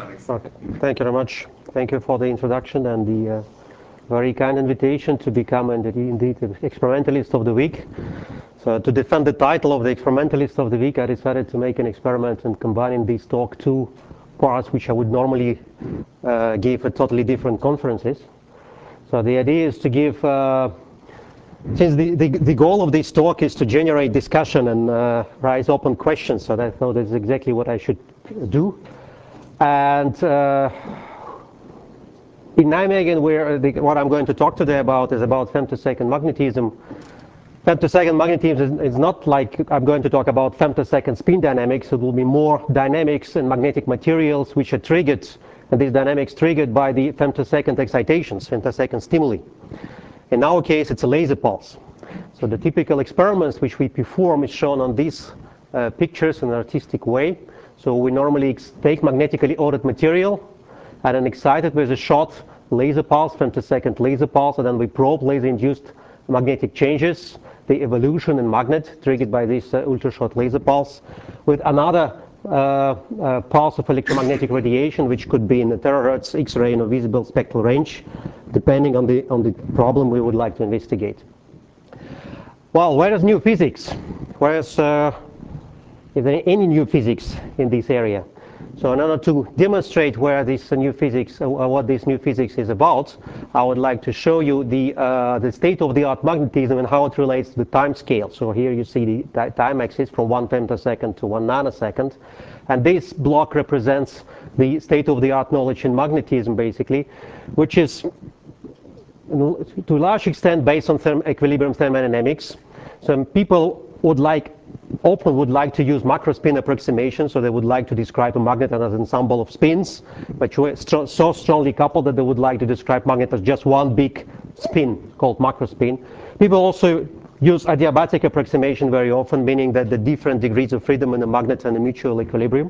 Okay. Thank you very much. Thank you for the introduction and the very kind invitation to become indeed the experimentalist of the week. So to defend the title of the experimentalist of the week, I decided to make an experiment and combining these two parts which I would normally give at totally different conferences. So the idea is to give, since the goal of this talk is to generate discussion and raise open questions, so I thought that's exactly what I should do. And in Nijmegen, what I'm going to talk today about is about femtosecond magnetism. Femtosecond magnetism is not like I'm going to talk about femtosecond spin dynamics. It will be more dynamics and magnetic materials which are triggered, and these dynamics triggered by the femtosecond excitations, femtosecond stimuli. In our case, it's a laser pulse. So the typical experiments which we perform is shown on these pictures in an artistic way. So we normally take magnetically ordered material and then excite it with a short laser pulse, femtosecond laser pulse, and then we probe laser-induced magnetic changes, the evolution in magnet triggered by this ultra-short laser pulse, with another pulse of electromagnetic radiation, which could be in the terahertz, X-ray, and visible spectral range, depending on the problem we would like to investigate. Well, where is new physics? Is there any new physics in this area? So in order to demonstrate where this new physics, or what this new physics is about, I would like to show you the state-of-the-art magnetism and how it relates to the time scale. So here you see the time axis from 1 femtosecond to 1 nanosecond. And this block represents the state-of-the-art knowledge in magnetism, basically, which is to a large extent based on equilibrium thermodynamics. Some people often would like to use macrospin approximation, so they would like to describe a magnet as an ensemble of spins, but so strongly coupled that they would like to describe magnet as just one big spin called macrospin. People also use adiabatic approximation very often, meaning that the different degrees of freedom in a magnet and a mutual equilibrium.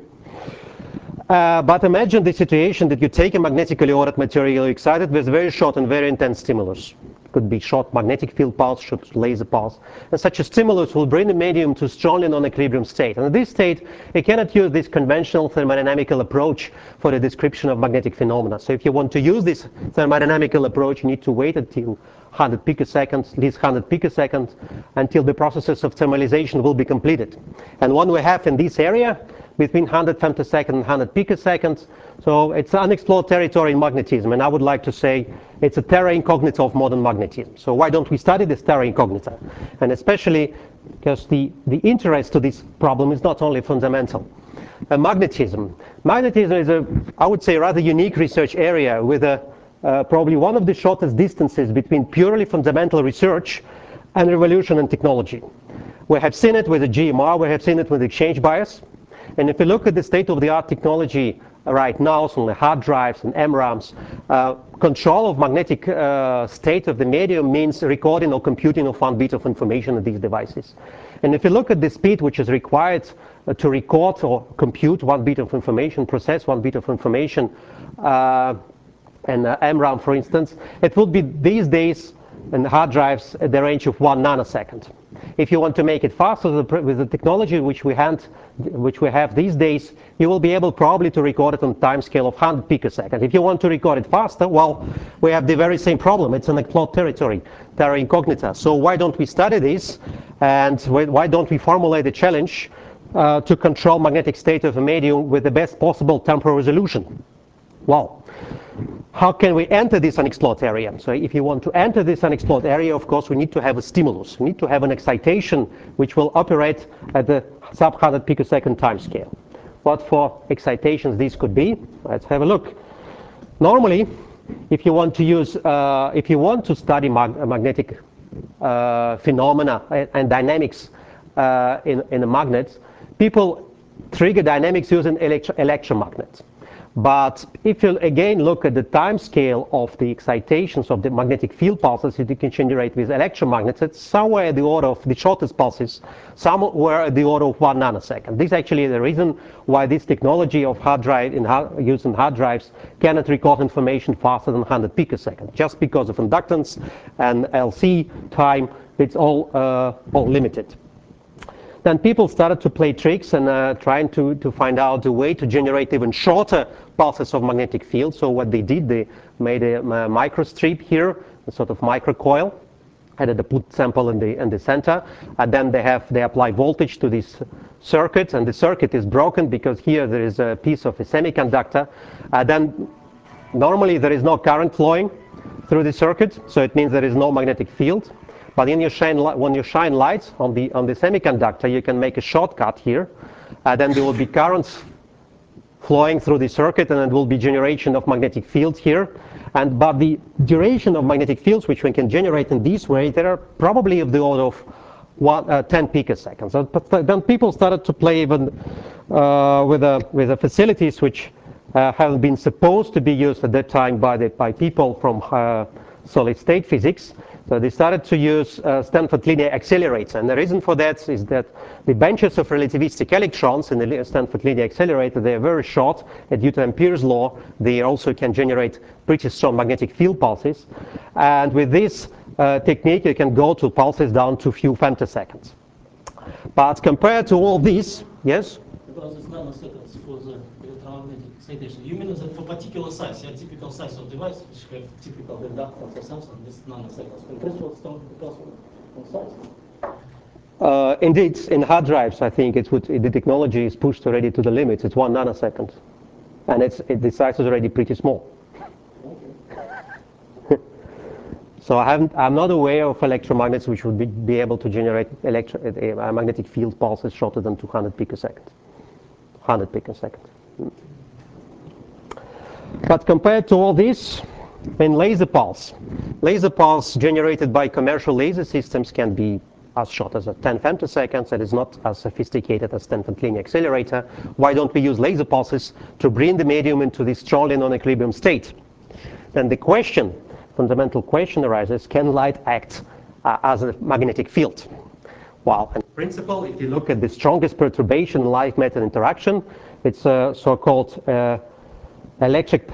But imagine the situation that you take a magnetically ordered material excited with very short and very intense stimulus. Could be short magnetic field pulse, short laser pulse. And such a stimulus will bring the medium to strongly non-equilibrium state. And in this state, you cannot use this conventional thermodynamical approach for the description of magnetic phenomena. So if you want to use this thermodynamical approach, you need to wait until 100 picoseconds, at least 100 picoseconds, until the processes of thermalization will be completed. And what we have in this area, between 100 femtosecond and 100 picoseconds. So it's unexplored territory in magnetism, and I would like to say it's a terra incognita of modern magnetism. So why don't we study this terra incognita? And especially because the interest to this problem is not only fundamental. Magnetism is I would say, rather unique research area with probably one of the shortest distances between purely fundamental research and revolution in technology. We have seen it with the GMR, we have seen it with exchange bias. And if you look at the state-of-the-art technology right now, so the hard drives and MRAMs, control of magnetic state of the medium means recording or computing of 1 bit of information in these devices. And if you look at the speed which is required to record or compute 1 bit of information, process 1 bit of information, and MRAM, for instance, it would be these days in hard drives at the range of 1 nanosecond. If you want to make it faster with the technology which we have these days, you will be able probably to record it on a time scale of 100 picoseconds. If you want to record it faster, well, we have the very same problem. It's an unexplored territory, terra incognita. So why don't we study this, and why don't we formulate a challenge to control magnetic state of a medium with the best possible temporal resolution? Well, how can we enter this unexplored area? So if you want to enter this unexplored area, of course, we need to have a stimulus. We need to have an excitation which will operate at the sub-100 picosecond time scale. What for excitations this could be? Let's have a look. Normally, if you want to study magnetic phenomena and dynamics in a magnet, people trigger dynamics using electromagnets. But if you again look at the time scale of the excitations of the magnetic field pulses that you can generate with electromagnets, it's somewhere at the order of the shortest pulses, somewhere at the order of 1 nanosecond. This is actually the reason why this technology of using hard drives cannot record information faster than 100 picoseconds, just because of inductance and LC time. It's all limited. then people started to play tricks and trying to find out a way to generate even shorter pulses of magnetic field. So what they did, they made a microstrip here, a sort of microcoil, added a put sample in the center, and then they apply voltage to this circuit, and the circuit is broken because here there is a piece of a semiconductor. Then normally there is no current flowing through the circuit, so it means there is no magnetic field. But when you shine light on the semiconductor, you can make a shortcut here. Then there will be currents flowing through the circuit, and it will be generation of magnetic fields here. But the duration of magnetic fields, which we can generate in this way, they are probably of the order of 10 picoseconds. But then people started to play even with the facilities which have been supposed to be used at that time by people from solid state physics. So they started to use Stanford linear accelerator, and the reason for that is that the benches of relativistic electrons in the Stanford linear accelerator, they are very short, and due to Ampere's law, they also can generate pretty strong magnetic field pulses. And with this technique, you can go to pulses down to a few femtoseconds. But compared to all these, yes? Because it's nanoseconds for the electromagnetic excitation. You mean that for particular size, a typical size of device, which have typical inductance or something, this nanoseconds. But this was because of size. Indeed, in hard drives, I think the technology is pushed already to the limits. It's 1 nanosecond, and the size is already pretty small. Okay. So I'm not aware of electromagnets which would be able to generate magnetic field pulses shorter than 200 picoseconds. 100 picoseconds. But compared to all this, in laser pulse generated by commercial laser systems can be as short as 10 femtoseconds. It is not as sophisticated as Stanford linear accelerator. Why don't we use laser pulses to bring the medium into this strongly non-equilibrium state? Then the fundamental question arises, can light act as a magnetic field? Well, in principle, if you look at the strongest perturbation in light-matter interaction, it's so-called electric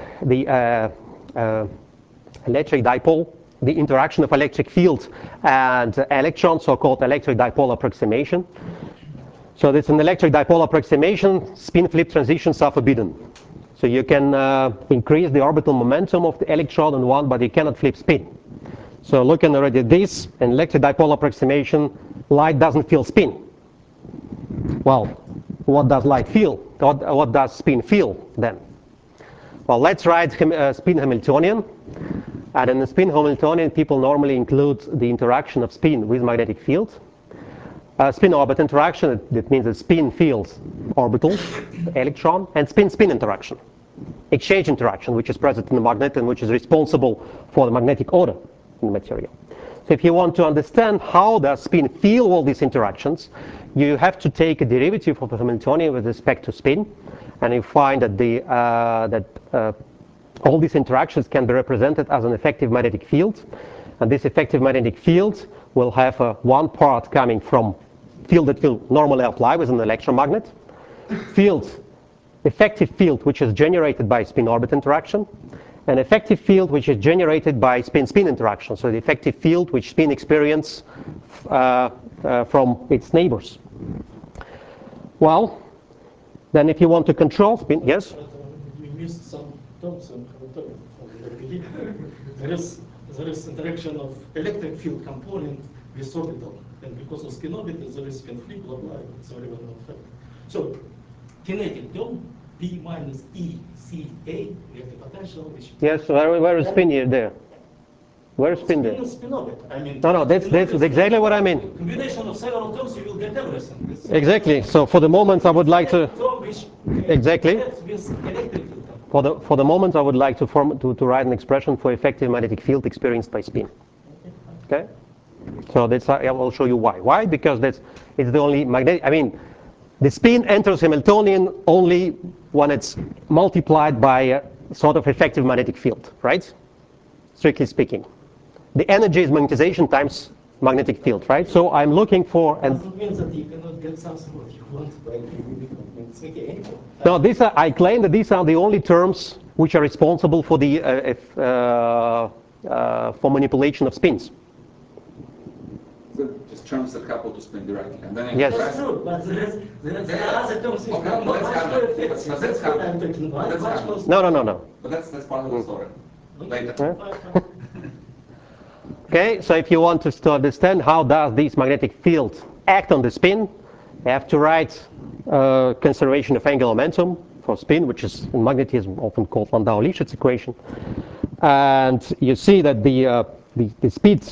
dipole, the interaction of electric field and electron, so-called electric dipole approximation. So it's an electric dipole approximation. Spin flip transitions are forbidden. So you can increase the orbital momentum of the electron in one, but you cannot flip spin. So looking already at this, in electric dipole approximation, light doesn't feel spin. Well, what does light feel? What does spin feel then? Well, let's write spin Hamiltonian. And in the spin Hamiltonian, people normally include the interaction of spin with magnetic field. Spin-orbit interaction, that means that spin feels orbital, electron, and spin-spin interaction. Exchange interaction, which is present in the magnet and which is responsible for the magnetic order in the material. So if you want to understand how does spin feel all these interactions, you have to take a derivative of the Hamiltonian with respect to spin, and you find that all these interactions can be represented as an effective magnetic field. And this effective magnetic field will have one part coming from field that will normally apply with an electromagnet, effective field which is generated by spin-orbit interaction, an effective field which is generated by spin-spin interaction, so the effective field which spin experience from its neighbors. Well, then if you want to control spin, yes? We missed some terms in the there is interaction of electric field component with orbital, and because of spin orbit, there is spin flip, blah blah. It's very well known fact. So kinetic term P minus E C A, we have the potential. Which yes. Where is spin here? There. Where is spin there? Spin orbit. I mean. No. That's exactly what I mean. Combination of several terms, you will get everything. Exactly. So for the moment, I would like to. Exactly. For the moment, I would like to write an expression for effective magnetic field experienced by spin. Okay. So I will show you why. Why? Because it's the only magnetic. I mean, the spin enters Hamiltonian only when it's multiplied by a sort of effective magnetic field, right? Strictly speaking, the energy is magnetization times magnetic field, right? So I'm looking for. And doesn't mean that you cannot get something what you want by it's okay. No, I claim that these are the only terms which are responsible for the for manipulation of spins. So just terms that couple to spin directly. And then Yes. That's true, but there are other terms which are much more effective. That's what I'm talking about. Much more. No. But that's part of the story. Later. Okay, so if you want to understand how does this magnetic field act on the spin, you have to write conservation of angular momentum for spin, which is in magnetism often called Landau-Lifshitz equation. And you see that the speed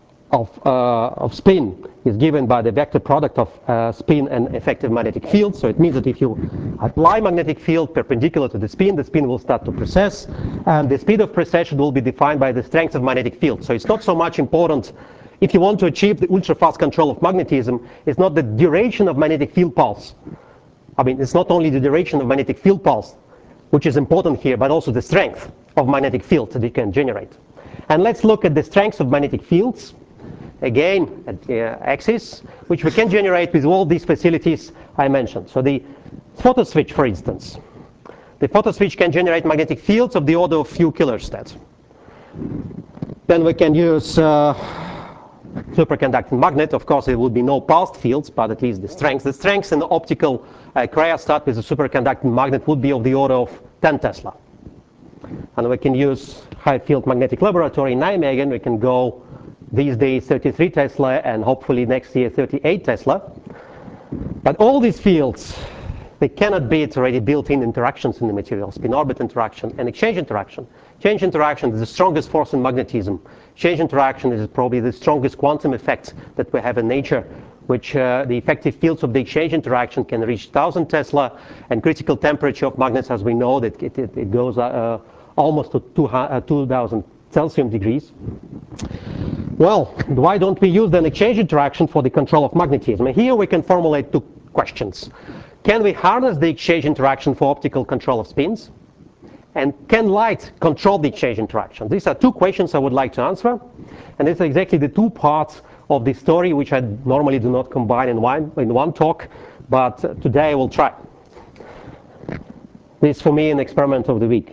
of spin is given by the vector product of spin and effective magnetic field. So it means that if you apply magnetic field perpendicular to the spin will start to precess, and the speed of precession will be defined by the strength of magnetic field. So it's not so much important if you want to achieve the ultra-fast control of magnetism. It's not the duration of magnetic field pulse. I mean, it's not only the duration of magnetic field pulse, which is important here, but also the strength of magnetic field that you can generate. And let's look at the strengths of magnetic fields. Again, at the axis, which we can generate with all these facilities I mentioned. So the photoswitch, for instance. The photoswitch can generate magnetic fields of the order of few kilostats. Then we can use superconducting magnet. Of course, there would be no pulsed fields, but at least the strength. The strength in the optical cryostat with a superconducting magnet would be of the order of 10 Tesla. And we can use high field magnetic laboratory in Nijmegen. We can go these days 33 Tesla and hopefully next year 38 Tesla. But all these fields, they cannot beat already built-in interactions in the material, spin-orbit interaction and exchange interaction. Exchange interaction is the strongest force in magnetism. Exchange interaction is probably the strongest quantum effect that we have in nature, which the effective fields of the exchange interaction can reach 1000 Tesla, and critical temperature of magnets, as we know, that it goes almost to 2000 Celsius degrees. Well, why don't we use then exchange interaction for the control of magnetism? And here we can formulate two questions. Can we harness the exchange interaction for optical control of spins? And can light control the exchange interaction? These are two questions I would like to answer. And these are exactly the two parts of the story which I normally do not combine in one talk, but today I will try. This is for me an experiment of the week.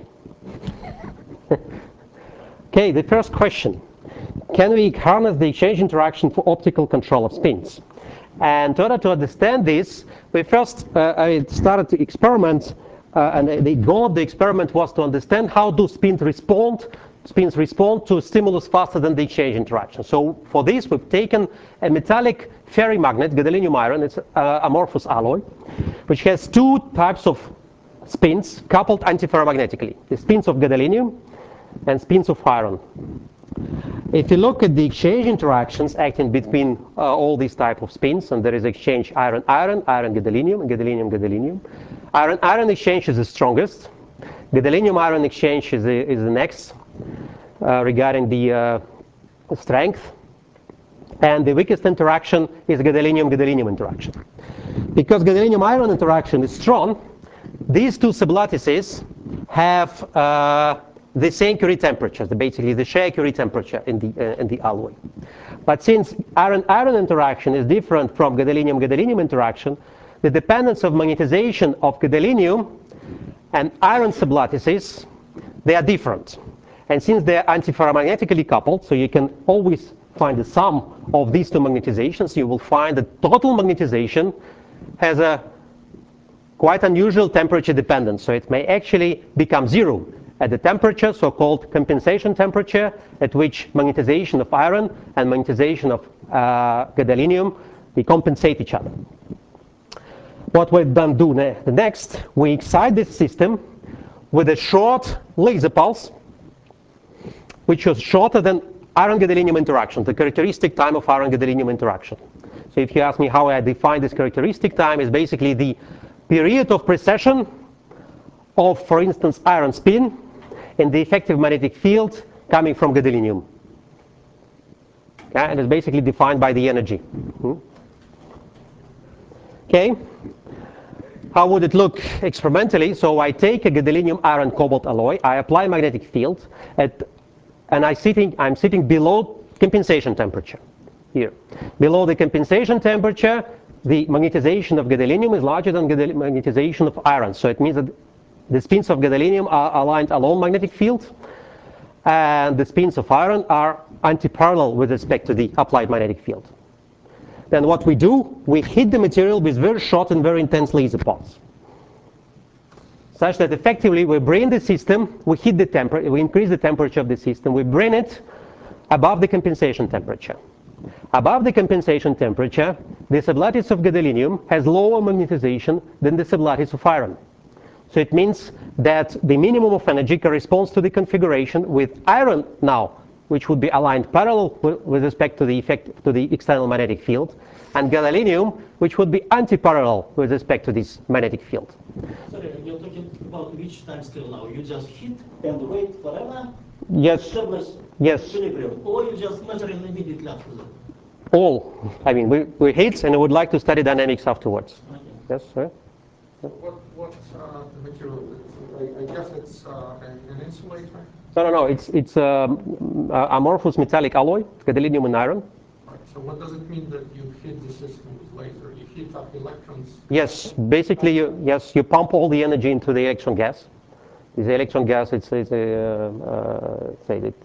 Okay, the first question. Can we harness the exchange interaction for optical control of spins? And in order to understand this, we first I started to experiment, and the goal of the experiment was to understand how do spins respond to stimulus faster than the exchange interaction. So for this, we've taken a metallic ferrimagnet, gadolinium iron. It's amorphous alloy, which has two types of spins coupled antiferromagnetically: the spins of gadolinium and spins of iron. If you look at the exchange interactions acting between all these type of spins, and there is exchange iron-iron, iron-gadolinium, and gadolinium-gadolinium. Iron-iron exchange is the strongest. Gadolinium-iron exchange is the next regarding the strength. And the weakest interaction is gadolinium-gadolinium interaction. Because gadolinium-iron interaction is strong, these two sublattices have the same Curie temperature, basically the share Curie temperature in the alloy. But since iron-iron interaction is different from gadolinium-gadolinium interaction, the dependence of magnetization of gadolinium and iron sublattices, they are different. And since they are antiferromagnetically coupled, so you can always find the sum of these two magnetizations, you will find that total magnetization has a quite unusual temperature dependence. So it may actually become zero at the temperature, so-called compensation temperature, at which magnetization of iron and magnetization of gadolinium, they compensate each other. What we then do next, we excite this system with a short laser pulse, which is shorter than iron-gadolinium interaction, the characteristic time of iron-gadolinium interaction. So if you ask me how I define this characteristic time, is basically the period of precession of, for instance, iron spin in the effective magnetic field coming from gadolinium. Okay? And it's basically defined by the energy. Okay? How would it look experimentally? So I take a gadolinium iron cobalt alloy, I apply magnetic field, and I'm sitting below compensation temperature here. Below the compensation temperature, the magnetization of gadolinium is larger than magnetization of iron. So it means that the spins of gadolinium are aligned along magnetic field, and the spins of iron are antiparallel with respect to the applied magnetic field. then what we do, we heat the material with very short and very intense laser pulse, such that effectively we bring the system, we heat the temperature, we increase the temperature of the system, we bring it above the compensation temperature. Above the compensation temperature, the sublattice of gadolinium has lower magnetization than the sublattice of iron. So it means that the minimum of energy corresponds to the configuration with iron now, which would be aligned parallel with respect to the effect to the external magnetic field, and gadolinium, which would be anti-parallel with respect to this magnetic field. Sorry, you're talking about which time scale now? You just hit and wait forever? Yes. Establish Yes. equilibrium, or you just measure it immediately after that? All. I mean, we hit, and I would like to study dynamics afterwards. Okay. Yes, sir? What material is it? I guess it's an insulator. No. It's amorphous metallic alloy, gadolinium and iron. Right. So what does it mean that you heat the system with laser? You heat up electrons? Yes. Basically, you pump all the energy into the electron gas. This electron gas, it's a say that.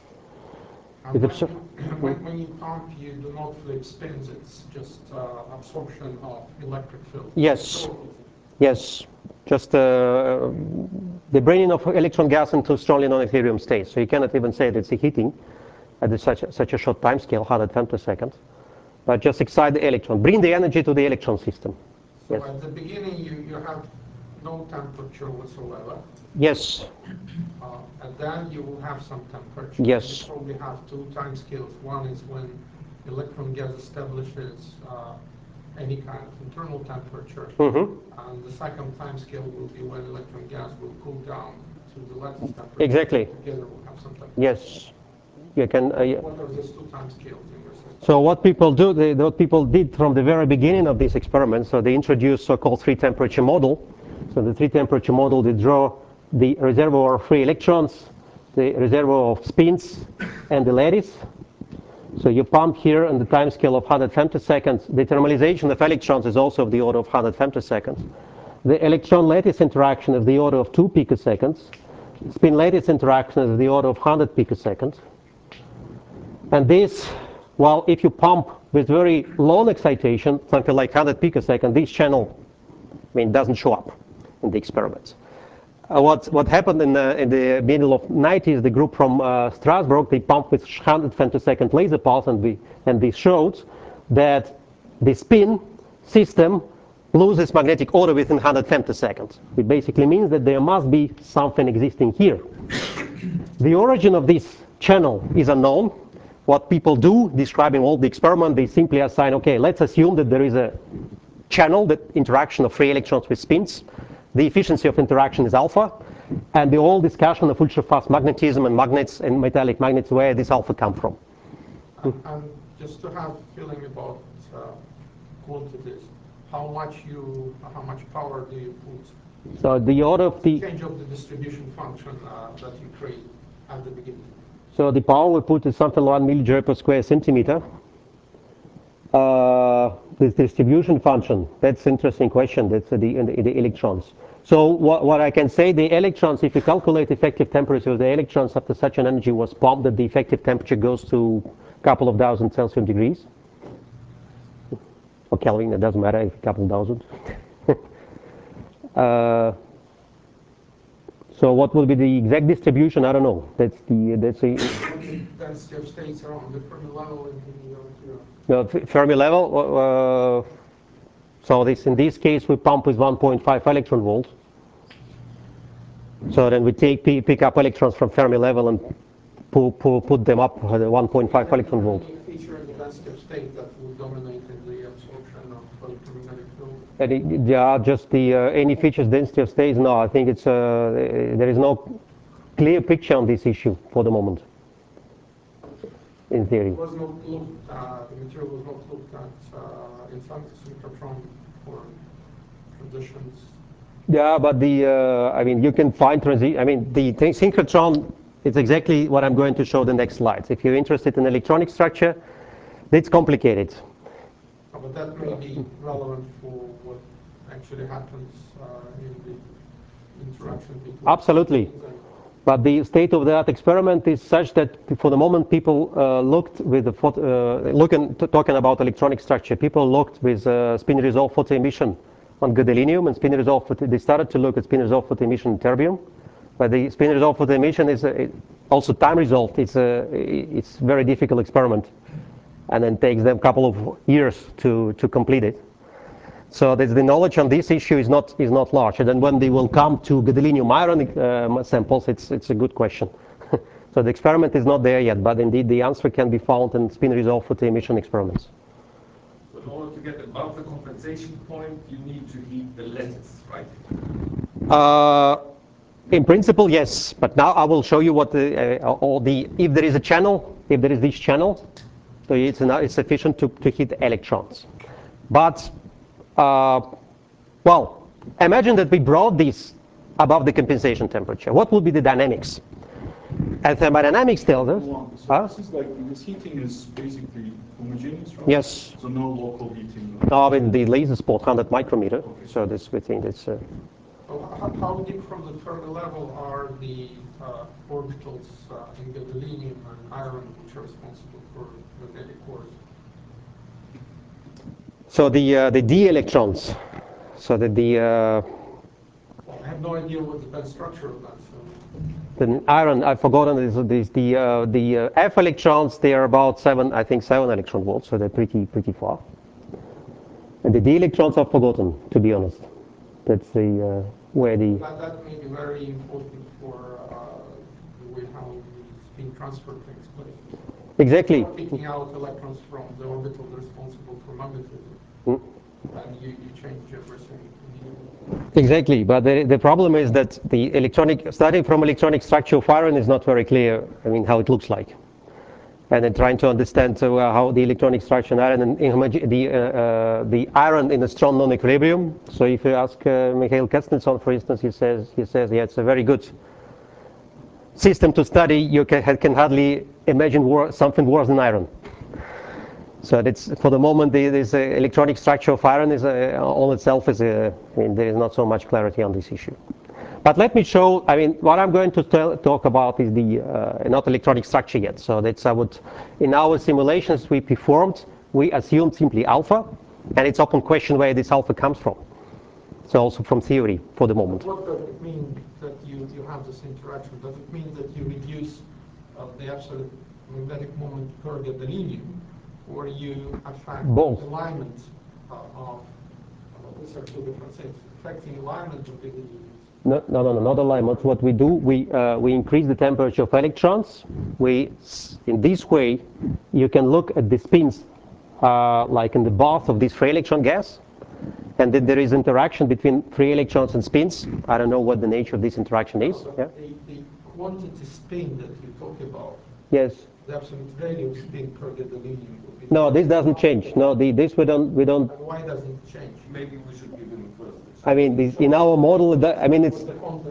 And It's a, when you pump, you do not flip spins. It's just absorption of electric field. yes. Yes. Just the bringing of electron gas into strongly non-equilibrium state. So you cannot even say that it's a heating at such a short time scale, 100 femtoseconds. But just excite the electron, bring the energy to the electron system. So Yes. at the beginning, you have no temperature whatsoever. Yes. And then you will have some temperature. Yes. You probably have two time scales. One is when electron gas establishes any kind of internal temperature. Mm-hmm. And the second time scale will be when electron gas will cool down to the lattice temperature. Exactly. Together we'll have some temperature. Yes. You can. What are these two time scales in your system? So what people do, what people did from the very beginning of this experiment, so they introduced so-called three-temperature model. So the three-temperature model, they draw the reservoir of free electrons, the reservoir of spins, and the lattice. So you pump here on the time scale of 100 femtoseconds. The thermalization of electrons is also of the order of 100 femtoseconds. The electron-lattice interaction is the order of 2 picoseconds. Spin-lattice interaction is the order of 100 picoseconds. And this, well, if you pump with very low excitation, something like 100 picoseconds, this channel, doesn't show up in the experiments. What happened in the middle of 90s, the group from Strasbourg, they pumped with 100 femtosecond laser pulse, and they showed that the spin system loses magnetic order within 100 femtoseconds. It basically means that there must be something existing here. The origin of this channel is unknown. What people do, describing all the experiment, they simply assign, okay, let's assume that there is a channel, that interaction of free electrons with spins. The efficiency of interaction is alpha, and the whole discussion of ultra-fast magnetism and magnets and metallic magnets, where this alpha come from. And just to have feeling about quantities, how much power do you put? So the order of the change of the distribution function that you create at the beginning. So the power we put is something like 1 millijoule per square centimeter. The distribution function, that's an interesting question. That's the electrons. So what I can say, the electrons, if you calculate effective temperature of the electrons after such an energy was pumped, that the effective temperature goes to a couple of thousand Celsius degrees. Or Kelvin, it doesn't matter, if a couple thousand. So what will be the exact distribution? I don't know. That's the Density of states around the Fermi level Fermi level. So in this case we pump with 1.5 electron volt. So then we pick up electrons from Fermi level and put them up at 1.5 electron volt. Any feature in the density of state that would dominate in the absorption of electromagnetic field? Just the any features density of states. No, I think it's there is no clear picture on this issue for the moment. In theory. The material was not looked at in synchrotron for conditions. Yeah, but you can find the synchrotron is exactly what I'm going to show the next slides. If you're interested in electronic structure, it's complicated. But that may be relevant for what actually happens in the interaction between. Absolutely. But the state-of-the-art experiment is such that for the moment people looked with the talking about electronic structure, people looked with spin resolved photoemission on gadolinium and spin resolved. They started to look at spin resolved photoemission in terbium, but the spin resolved photoemission is also time resolved. It's very difficult experiment, and then takes them a couple of years to complete it. So the knowledge on this issue is not large. And then when they will come to gadolinium iron samples, it's a good question. So the experiment is not there yet, but indeed the answer can be found in spin resolved photoemission experiments. So in order to get above the compensation point, you need to heat the lattice, right? In principle, yes. But now I will show you what if there is a channel, if there is this channel, so it's sufficient to heat the electrons. But well, imagine that we brought this above the compensation temperature. What would be the dynamics? And thermodynamics tells us. So this is like, this heating is basically homogeneous, right? Yes. So no local heating. No, in the laser spot, 100 micrometer. Okay. So this we think it's. So how deep from the Fermi level are the orbitals in gadolinium and iron, which are responsible for magnetic cores? So the d electrons. So that Well, I have no idea what the best structure of that. The iron, I've forgotten, is the F electrons. They are about 7 electron volts, so they're pretty far. And the D electrons I've forgotten, to be honest. That's the where the. That may be very important for the way how the spin transfer takes place. Exactly. Picking out electrons from the orbital responsible for magnetism, and you change everything. Exactly, but the problem is that starting from electronic structure of iron is not very clear. I mean, how it looks like, and then trying to understand how the electronic structure in iron and the iron in a strong non-equilibrium. So if you ask Mikhail Kuznetsov, for instance, he says yeah, it's a very good system to study. You can hardly imagine something worse than iron. So that's, for the moment, this electronic structure of iron is on itself is there is not so much clarity on this issue. But let me show. I mean, what I'm going to talk about is the not electronic structure yet. So that's in our simulations we performed, we assumed simply alpha, and it's open question where this alpha comes from. So also from theory for the moment. What does it mean that you have this interaction? Does it mean that you reduce the absolute magnetic moment per gadolinium? Or you affect both alignment of these are two different things. Affecting alignment of the No, not alignment. What we do, we increase the temperature of electrons. In this way, you can look at the spins like in the bath of this free electron gas, and then there is interaction between free electrons and spins. I don't know what the nature of this interaction is. Yeah? The quantity spin that you talk about. Yes. The absolute value of spin per gadolinium. No, this doesn't change. No, this we don't. And why doesn't it change? Maybe we should give him first. I mean, in our model, I mean, it's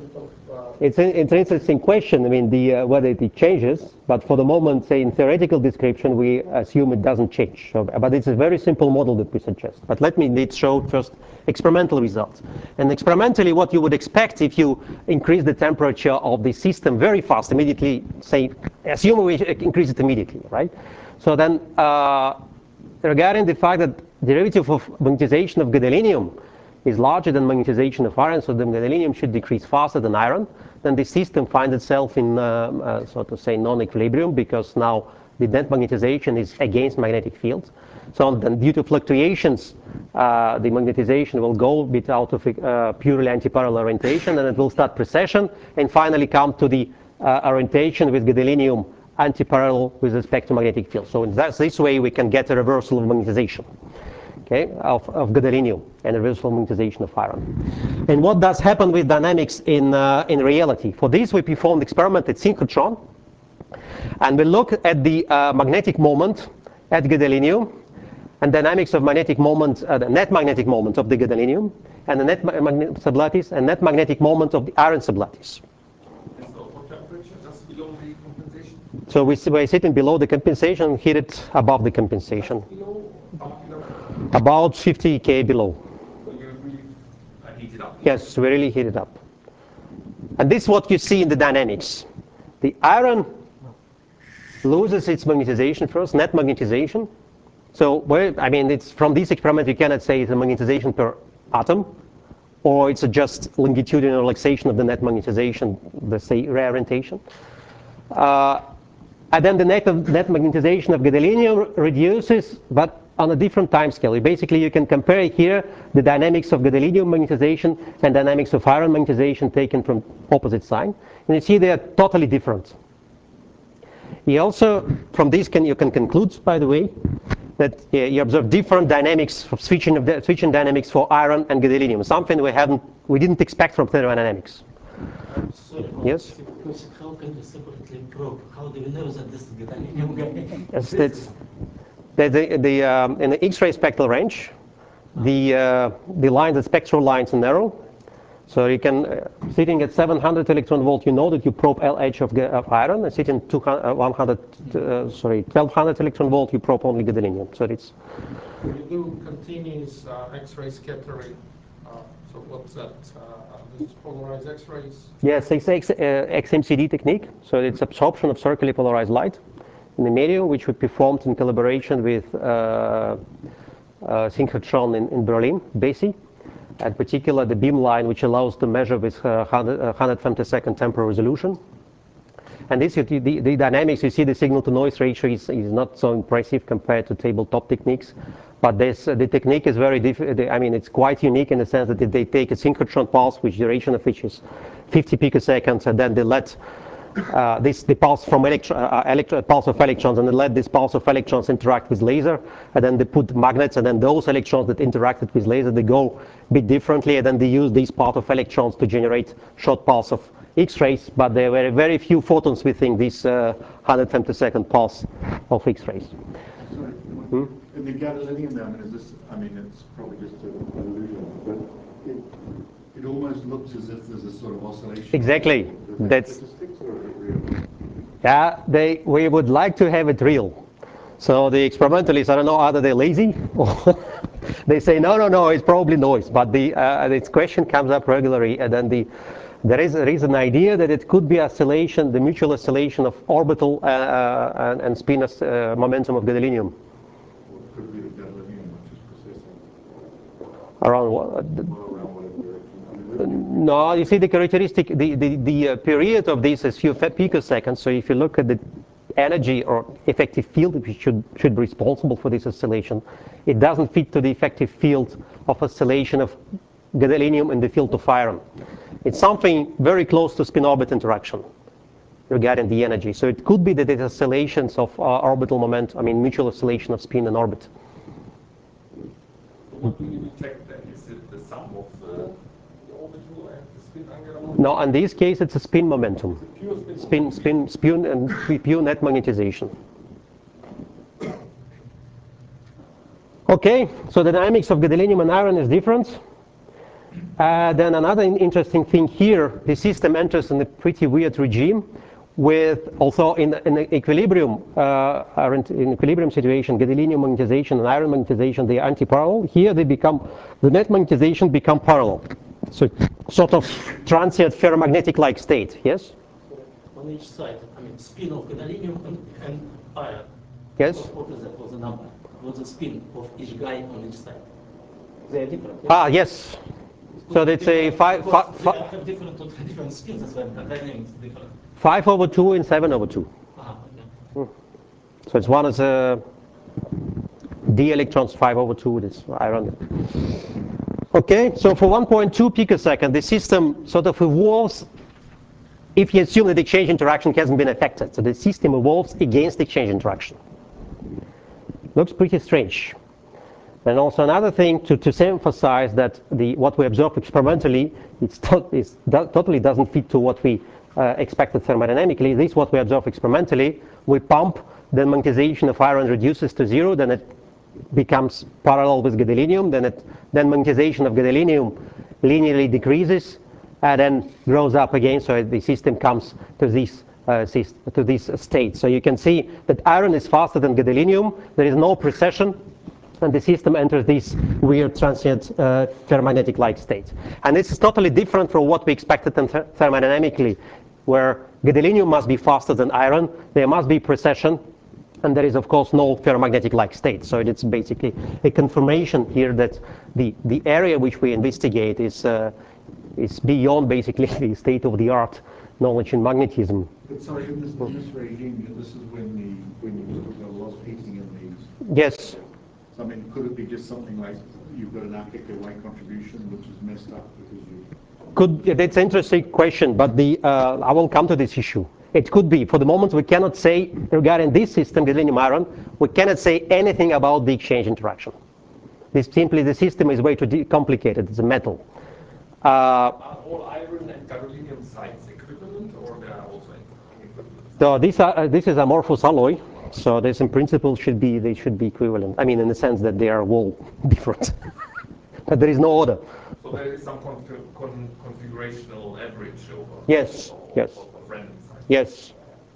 an interesting question. I mean, whether it changes, but for the moment, say in theoretical description, we assume it doesn't change. So, but it's a very simple model that we suggest. But let me show first experimental results. And experimentally, what you would expect if you increase the temperature of the system very fast, immediately, say, assume we increase it immediately, right? So then, regarding the fact that derivative of magnetization of gadolinium is larger than magnetization of iron, so the gadolinium should decrease faster than iron, then the system finds itself in, so to say, non-equilibrium, because now the net magnetization is against magnetic fields. So then due to fluctuations, the magnetization will go a bit out of purely antiparallel orientation, and it will start precession, and finally come to the orientation with gadolinium antiparallel with respect to magnetic field. So in this way, we can get a reversal of magnetization. Okay, of gadolinium and a reversal magnetization of iron. And what does happen with dynamics in reality? For this, we performed experiment at synchrotron, and we look at the magnetic moment at gadolinium, and dynamics of magnetic moment, the net magnetic moment of the gadolinium, and the net sublattice, and net magnetic moment of the iron sublattice. And so for temperature, just below the compensation? So we're sitting below the compensation, hit it above the compensation. About 50 K below. So you really heat it up? Yes, we really heat it up. And this is what you see in the dynamics. The iron loses its magnetization first, net magnetization. So, I mean, it's from this experiment you cannot say it's a magnetization per atom, or it's just longitudinal relaxation of the net magnetization, let's say reorientation. And then the net magnetization of gadolinium reduces, but on a different time scale. Basically, you can compare here the dynamics of gadolinium magnetization and dynamics of iron magnetization taken from opposite sign. And you see they are totally different. You also, from this, you can conclude, by the way, that you observe different dynamics of switching dynamics for iron and gadolinium, something we didn't expect from thermodynamics. Sorry, yes? How can you separately probe? How do you know that this is gadolinium guy? Yes, in the X-ray spectral range, the spectral lines are narrow. So you can, sitting at 700 electron volt, you know that you probe LH of iron, and sitting 1200 electron volt, you probe only gadolinium. So it's. You do continuous X-ray scattering. So what's that? This is polarized X-rays? Yes, it's XMCD technique. So it's absorption of circularly polarized light in the medium, which we performed in collaboration with synchrotron in Berlin, BESI. In particular, the beam line, which allows to measure with 100 femtosecond temporal resolution. And this, the dynamics, you see the signal-to-noise ratio is not so impressive compared to tabletop techniques. But the technique is very different. I mean, it's quite unique in the sense that they take a synchrotron pulse, which duration of which is 50 picoseconds, and then they let the pulse from pulse of electrons, and they let this pulse of electrons interact with laser, and then they put magnets, and then those electrons that interacted with laser, they go a bit differently, and then they use this part of electrons to generate short pulse of X-rays, but there were very few photons within this 100 femtosecond pulse of X-rays. In the gadolinium, then, is this? I mean, it's probably just an illusion, but it almost looks as if there's a sort of oscillation. Exactly. That's. Statistics, or is it real? Yeah, we would like to have it real. So the experimentalists, I don't know, either they're lazy or they say no, it's probably noise. But this question comes up regularly, and then there is an idea that it could be oscillation, the mutual oscillation of orbital and spin momentum of gadolinium. What could be the gadolinium which is persistent? Around what? Around whatever direction. No, you see the characteristic, the period of this is few picoseconds. So if you look at the energy or effective field which should be responsible for this oscillation, it doesn't fit to the effective field of oscillation of gadolinium in the field of iron. It's something very close to spin-orbit interaction regarding the energy. So it could be that it's oscillations of orbital momentum, I mean mutual oscillation of spin and orbit. What do you detect then? Is it the sum of the orbital and the spin angular momentum? No, in this case it's a spin momentum. Pure spin. Spin and pure net magnetization. Okay, so the dynamics of gadolinium and iron is different. Then another interesting thing here, the system enters in a pretty weird regime with also in the equilibrium, in equilibrium situation, gadolinium magnetization and iron magnetization, they are anti-parallel. Here they become, the net magnetization become parallel. So sort of transient ferromagnetic-like state, yes? On each side, I mean, spin of gadolinium and iron. Yes? What is that? What's the number? What's the spin of each guy on each side? They are different. Yes? Ah, yes. So that's a They have different spins as well. The dynamics is different. 5/2 and 7/2. Okay. So it's one is d electrons, 5/2, this iron. Okay, so for 1.2 picosecond, the system sort of evolves if you assume that the exchange interaction hasn't been affected. So the system evolves against exchange interaction. Looks pretty strange. And also another thing to emphasize that what we observe experimentally, totally doesn't fit to what we expected thermodynamically. This is what we observe experimentally. We pump, the magnetization of iron reduces to 0, then it becomes parallel with gadolinium, then magnetization of gadolinium linearly decreases and then grows up again, so the system comes to this state. So you can see that iron is faster than gadolinium. There is no precession and the system enters this weird transient ferromagnetic-like state. And this is totally different from what we expected thermodynamically, where gadolinium must be faster than iron, there must be precession, and there is, of course, no ferromagnetic-like state. So it's basically a confirmation here that the area which we investigate is beyond, basically, the state-of-the-art knowledge in magnetism. But sorry, in this regime, this is when you've got a lot of heating in these. Yes. So, I mean, could it be just something like you've got an RKKY contribution which is messed up because you... That's an interesting question, but I will come to this issue. It could be. For the moment, we cannot say, regarding this system, gadolinium iron, we cannot say anything about the exchange interaction. This simply, the system is way too complicated. It's a metal. Are all iron and gadolinium sites equivalent, or they are also equivalent? So this is amorphous alloy. So this, in principle, they should be equivalent. I mean, in the sense that they are all different, but there is no order. So there is some configurational average over. Yes. Yes. Of random sites. Yes.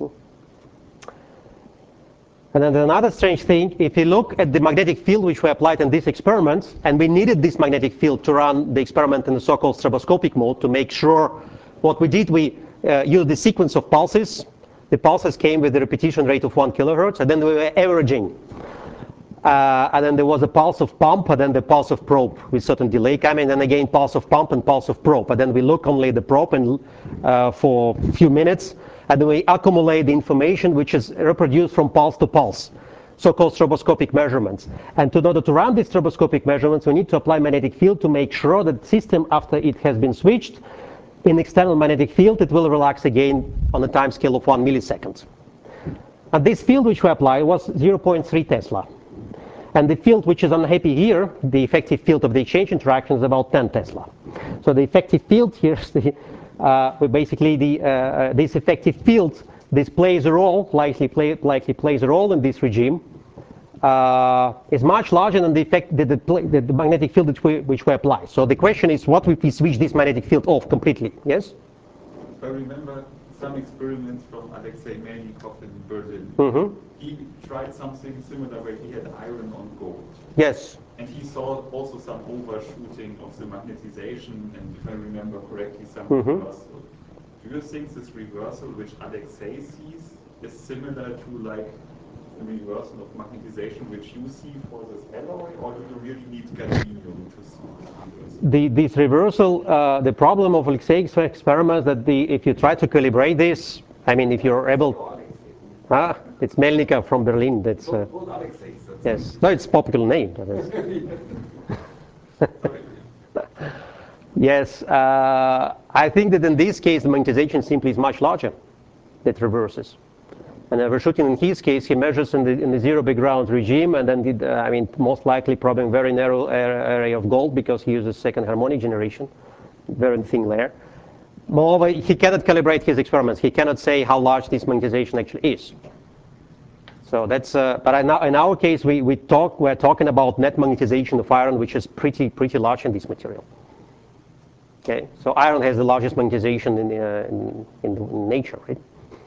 And then another strange thing, if you look at the magnetic field which we applied in this experiment, and we needed this magnetic field to run the experiment in the so-called stroboscopic mode to make sure what we did, we used the sequence of pulses. The pulses came with a repetition rate of 1 kilohertz, and then we were averaging. And then there was a pulse of pump, and then the pulse of probe with certain delay coming, and again pulse of pump and pulse of probe. And then we look only at the probe and, for a few minutes, and then we accumulate the information which is reproduced from pulse to pulse, so-called stroboscopic measurements. And in order to run these stroboscopic measurements, we need to apply magnetic field to make sure that the system, after it has been switched in external magnetic field, it will relax again on a time scale of 1 millisecond. And this field which we apply was 0.3 Tesla. And the field which is unhappy here, the effective field of the exchange interaction, is about 10 Tesla. So the effective field here is basically this effective field. This plays a role, likely plays a role in this regime. Is much larger than the magnetic field which we apply. So the question is, what if we switch this magnetic field off completely? Yes? I remember some experiments from Alexei Melnikov in Berlin. Mm-hmm. He tried something similar where he had iron on gold. Yes. And he saw also some overshooting of the magnetization, and if I remember correctly, some Mm-hmm. reversal. Do you think this reversal which Alexei sees is similar to like the reversal of magnetization which you see for this alloy, or do you really need gadolinium to see this reversal? This reversal, the problem of Alexei's experiments that if you try to calibrate this, I mean, if you're able, it's Melnikov from Berlin. That's Both Alexei. yes. No, it's a popular name. Yes, I think that in this case the magnetization simply is much larger. That reverses. And overshooting in his case, he measures in the zero background regime, and then did, I mean, most likely probably very narrow area of gold because he uses second harmonic generation, very thin layer. Moreover, he cannot calibrate his experiments. He cannot say how large this magnetization actually is. So that's, but in our case, we're talking about net magnetization of iron, which is pretty large in this material. Okay, so iron has the largest magnetization in nature, right?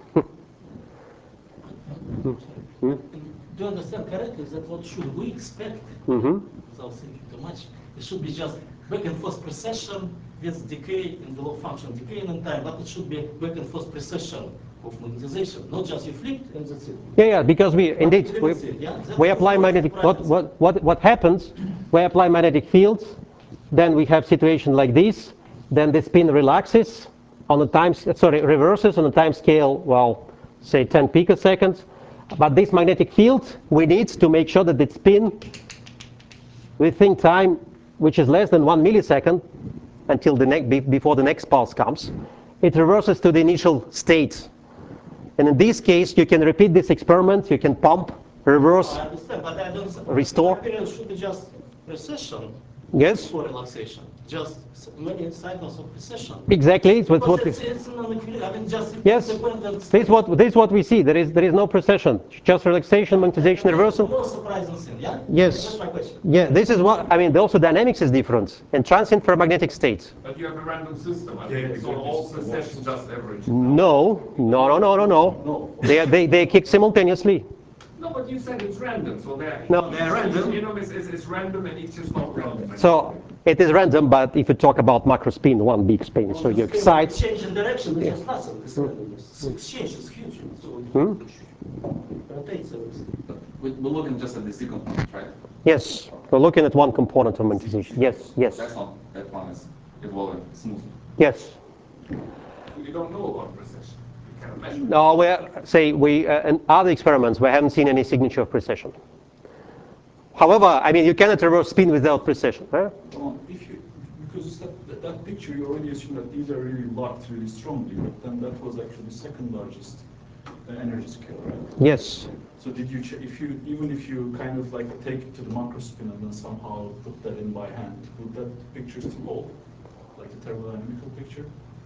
Do you understand correctly that what should we expect, without thinking too much, it should be just back and forth precession with decay in the low function, decay in time, but it should be back and forth precession of magnetization, not just you flipped and that's it. Yeah, because we apply magnetic, what happens, we apply magnetic fields, then we have situation like this, then the spin relaxes on the reverses on the time scale, well, say 10 picoseconds. But this magnetic field, we need to make sure that the spin within time, which is less than 1 millisecond, until before the next pulse comes, it reverses to the initial state. And in this case, you can repeat this experiment. You can pump, reverse, I understand, but I don't restore. The period should be just precession. Yes. For relaxation, just many cycles of precession. Exactly, it's what we. It's I mean, just yes. This is what we see. There is no precession. Just relaxation, magnetization, reversal. No surprising thing, yeah. Yes. That's my question. Yeah, this is what I mean. Also, dynamics is different and transient ferromagnetic states. But you have a random system. I think so all precession just average. No. They kick simultaneously. No, but you said it's random, so they're No, they're random. You know, it's random and each is not random. So it is random, but if you talk about macro spin, one big spin, so you excite. Change in direction, which is massive. This randomness. Exchange is huge. So it rotates everything. We're looking just at the C component, right? Yes, we're looking at one component of monetization. Yes, yes, That's not, that one is evolving smoothly. yes. You don't know about precession. You can measure. No, in other experiments, we haven't seen any signature of precession. However, I mean, you cannot reverse spin without precession. Huh? If you, because that picture, you already assume that these are really locked really strongly, but then that was actually the second largest energy scale, right? Yes. So did you, even if you kind of like take it to the macro spin and then somehow put that in by hand, would that picture still hold? Like the thermodynamical picture?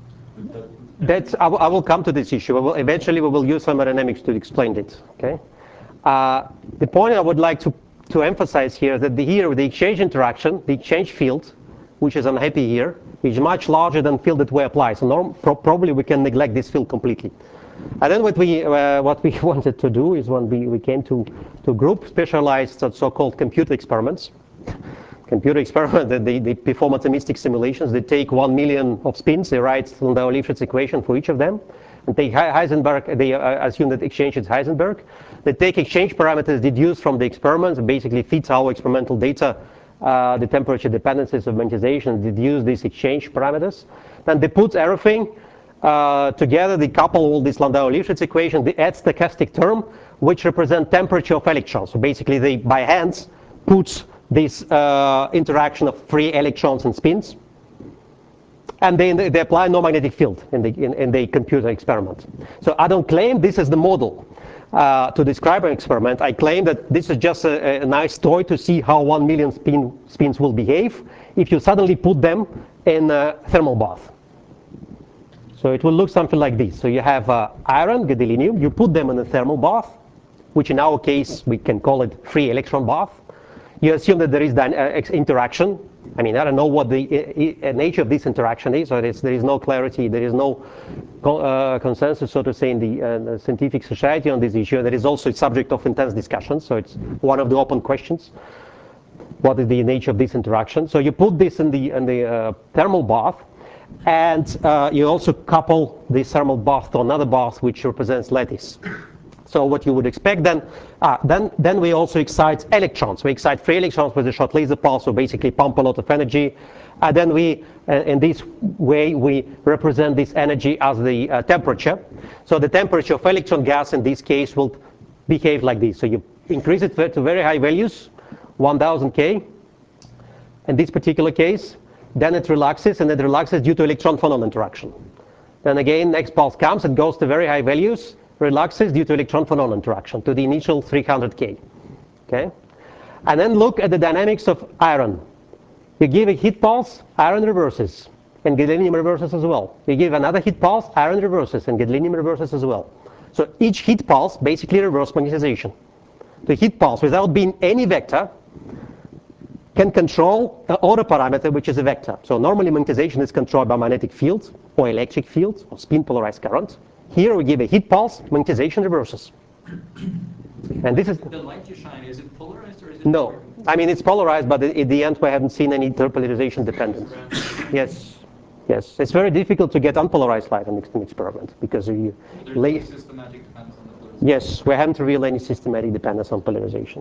I will come to this issue. Eventually, we will use thermodynamics to explain it. Okay. The point I would like to emphasize here is that here the exchange interaction, the exchange field, which is unhappy here, is much larger than field that we apply. So probably we can neglect this field completely. And then what we wanted to do is when we came to group specialized so-called computer experiments. Computer experiment, they perform atomistic simulations. They take 1 million of spins, they write Landau-Lifshitz equation for each of them, and take Heisenberg, they assume that exchange is Heisenberg. They take exchange parameters deduced from the experiments, and basically fit our experimental data, the temperature dependencies of monetization, deduce these exchange parameters. Then they put everything together, they couple all this Landau-Lifshitz equation, they add stochastic term, which represent temperature of electrons. So basically they, by hands, put this interaction of free electrons and spins, and then they apply no magnetic field in the computer experiment. So I don't claim this is the model to describe an experiment. I claim that this is just a nice toy to see how 1 million spins will behave if you suddenly put them in a thermal bath. So it will look something like this. So you have iron, gadolinium, you put them in a thermal bath, which in our case we can call it free electron bath. You assume that there is interaction. I mean, I don't know what the nature of this interaction is, or there is no clarity, there is no consensus, so to say, in the scientific society on this issue. That is also a subject of intense discussion, so it's one of the open questions. What is the nature of this interaction? So you put this in the thermal bath, and you also couple this thermal bath to another bath which represents lattice. So what you would expect then we also excite electrons. We excite free electrons with a short laser pulse, so basically pump a lot of energy. And then we, in this way, we represent this energy as the temperature. So the temperature of electron gas in this case will behave like this. So you increase it to very high values, 1000 K. In this particular case, then it relaxes, and it relaxes due to electron-phonon interaction. Then again, next pulse comes, it goes to very high values, relaxes due to electron-phonon interaction to the initial 300 K. Okay? And then look at the dynamics of iron. You give a heat pulse, iron reverses, and gadolinium reverses as well. You give another heat pulse, iron reverses, and gadolinium reverses as well. So each heat pulse basically reverses magnetization. The heat pulse, without being any vector, can control an order parameter, which is a vector. So normally magnetization is controlled by magnetic field, or electric field, or spin polarized current. Here we give a heat pulse, magnetization reverses. And this is the light you shine, is it polarized or is it? no. I mean, it's polarized, but at the end we haven't seen any interpolarization dependence. Yes. Yes. It's very difficult to get unpolarized light in an experiment because you There's no systematic dependence on the polarization. yes, we haven't revealed any systematic dependence on polarization.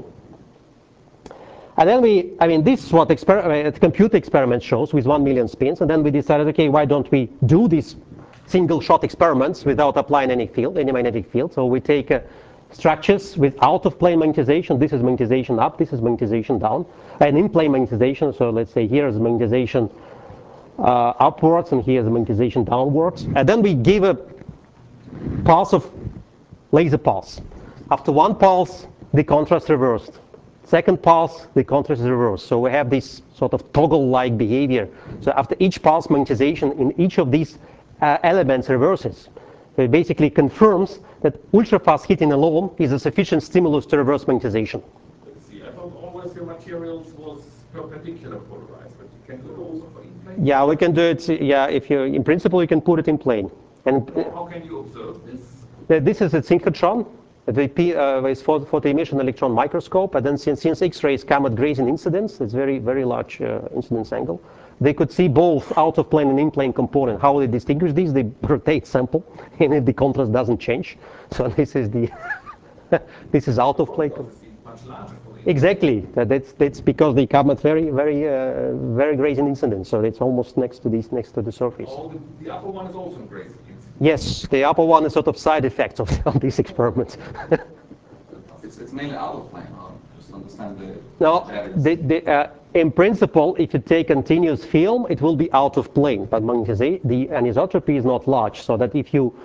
And then this is what a computer experiment shows with 1 million spins. And then we decided, okay, why don't we do these single shot experiments without applying any magnetic field? So we take structures with out of plane magnetization. This is magnetization up, this is magnetization down. And in plane magnetization, so let's say here is magnetization upwards, and here is magnetization downwards. And then we give a pulse of laser pulse. After one pulse, the contrast reversed. Second pulse, the contrast is reversed. So we have this sort of toggle-like behavior. So after each pulse, magnetization in each of these elements reverses. So it basically confirms that ultra-fast heating alone is a sufficient stimulus to reverse magnetization. Let's see, I thought always your materials was perpendicular polarized, but you can do it also for in-plane? Yeah, we can do it. Yeah, in principle, you can put it in plane. And How can you observe this? this is a synchrotron. with photo-emission electron microscope, and then since X-rays come at grazing incidence, it's very, very large incidence angle, they could see both out-of-plane and in-plane component. How they distinguish these? They rotate sample, and if the contrast doesn't change. So this is the this is out-of-plane. Much larger for the Exactly. That's because they come at very, very, very grazing incidence. So it's almost next to the surface. Oh, the upper one is also grazing. Yes, the upper one is sort of side effect of this experiment. It's mainly out of plane, huh? Just to understand the No, areas. in principle, if you take continuous film, it will be out of plane. But the anisotropy is not large, so that if you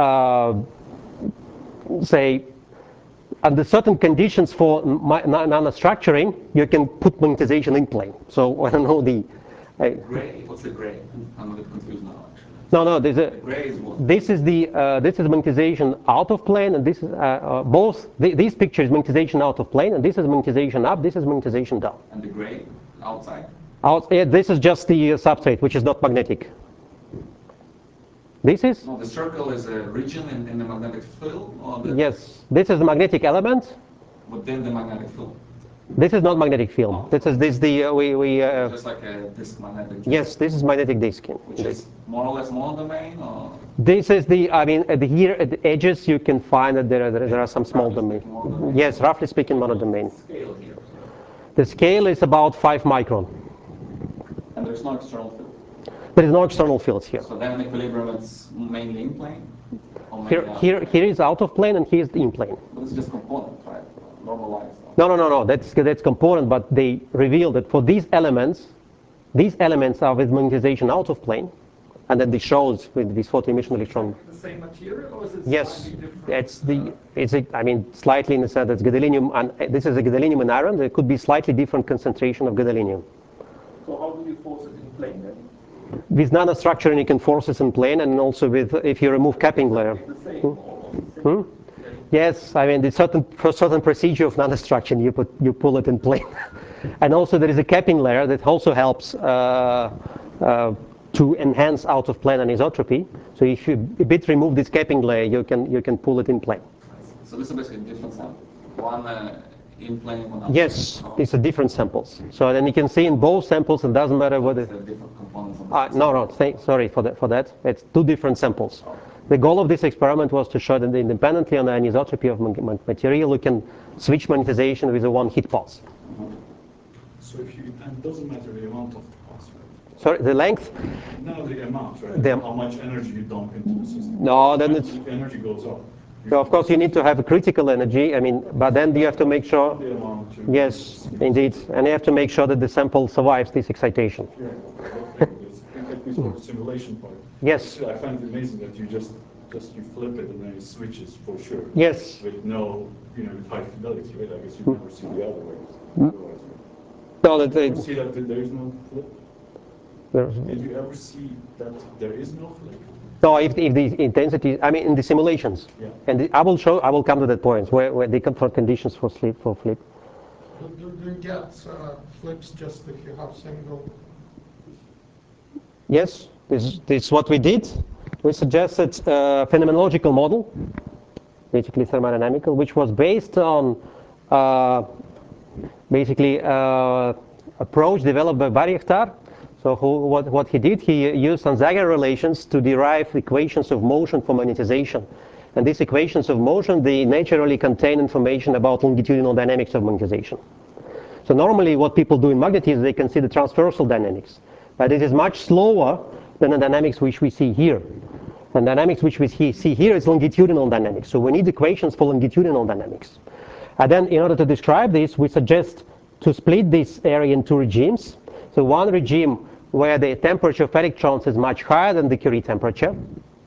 say under certain conditions for nanostructuring, you can put magnetization in plane. So I don't know the. Gray. What's the gray? I'm a bit confused now. Actually. No, there's The gray is what? this is magnetization out of plane, and this is both. This picture is magnetization out of plane, and this is magnetization up. This is magnetization down. And the gray outside? This is just the substrate, which is not magnetic. This is? No, the circle is a region in the magnetic field, or the, Yes. This is the magnetic element. within the magnetic field. This is not magnetic field. This is Just like a disk magnetic. yes, this is magnetic disk. Which is more or less monodomain, or This is here at the edges you can find that there are some small domain. Yes, roughly speaking, monodomain. scale here. The scale is about 5 micron. And there's no external field. There is no external fields here. So then in equilibrium it's mainly in plane? Or mainly Here is out of plane, and here is in plane. But it's just component, right? Normalized. No. That's component, but they reveal that for these elements are with magnetization out of plane, and then this shows with this photo-emission electron. The same material, or is it Yes, slightly different? Slightly in the sense that gadolinium, and this is a gadolinium and iron. There could be slightly different concentration of gadolinium. So how do you force it in plane then? With nanostructuring, you can force it in plane, and also if you remove capping layer. The same, almost the same. Yes, for certain procedure of nanostructuring, you pull it in plane. And also there is a capping layer that also helps to enhance out of plane anisotropy. So if you a bit remove this capping layer, you can pull it in plane. So this is basically different sample. One in plane, one out. Yes, these are different samples. So then you can see in both samples, it doesn't matter whether. There are different components on the No, sorry for that. It's 2 different samples. The goal of this experiment was to show that independently on the anisotropy of material, you can switch magnetization with a one hit pulse. So and it doesn't matter the amount of the pulse, right? Sorry, the length? No, the amount, right? How much energy you dump into the system. No, then it's. If energy goes up. So of course you need to have a critical energy. But then you have to make sure. The amount to Yes, indeed, and you have to make sure that the sample survives this excitation. Yeah, at least for the simulation part. Yes. I find it amazing that you just you flip it and then it switches for sure. Yes. With no, with high fidelity, right? I guess you never see the other way. Otherwise, No, did you ever see that there is no flip? there's- Did you ever see that there is no flip? No, if the intensity, in the simulations, Yeah. and I will come to that point where they come for conditions for flip. Do you get flips just if you have single? Yes, this is what we did. We suggested a phenomenological model, basically thermodynamical, which was based on approach developed by Barichtar. So what he did, he used Onsager relations to derive equations of motion for magnetization. And these equations of motion, they naturally contain information about longitudinal dynamics of magnetization. So normally what people do in magnetism, they consider transversal dynamics. But it is much slower than the dynamics which we see here. And dynamics which we see here is longitudinal dynamics. So we need equations for longitudinal dynamics. And then in order to describe this, we suggest to split this area in 2 regimes. So one regime where the temperature of electrons is much higher than the Curie temperature.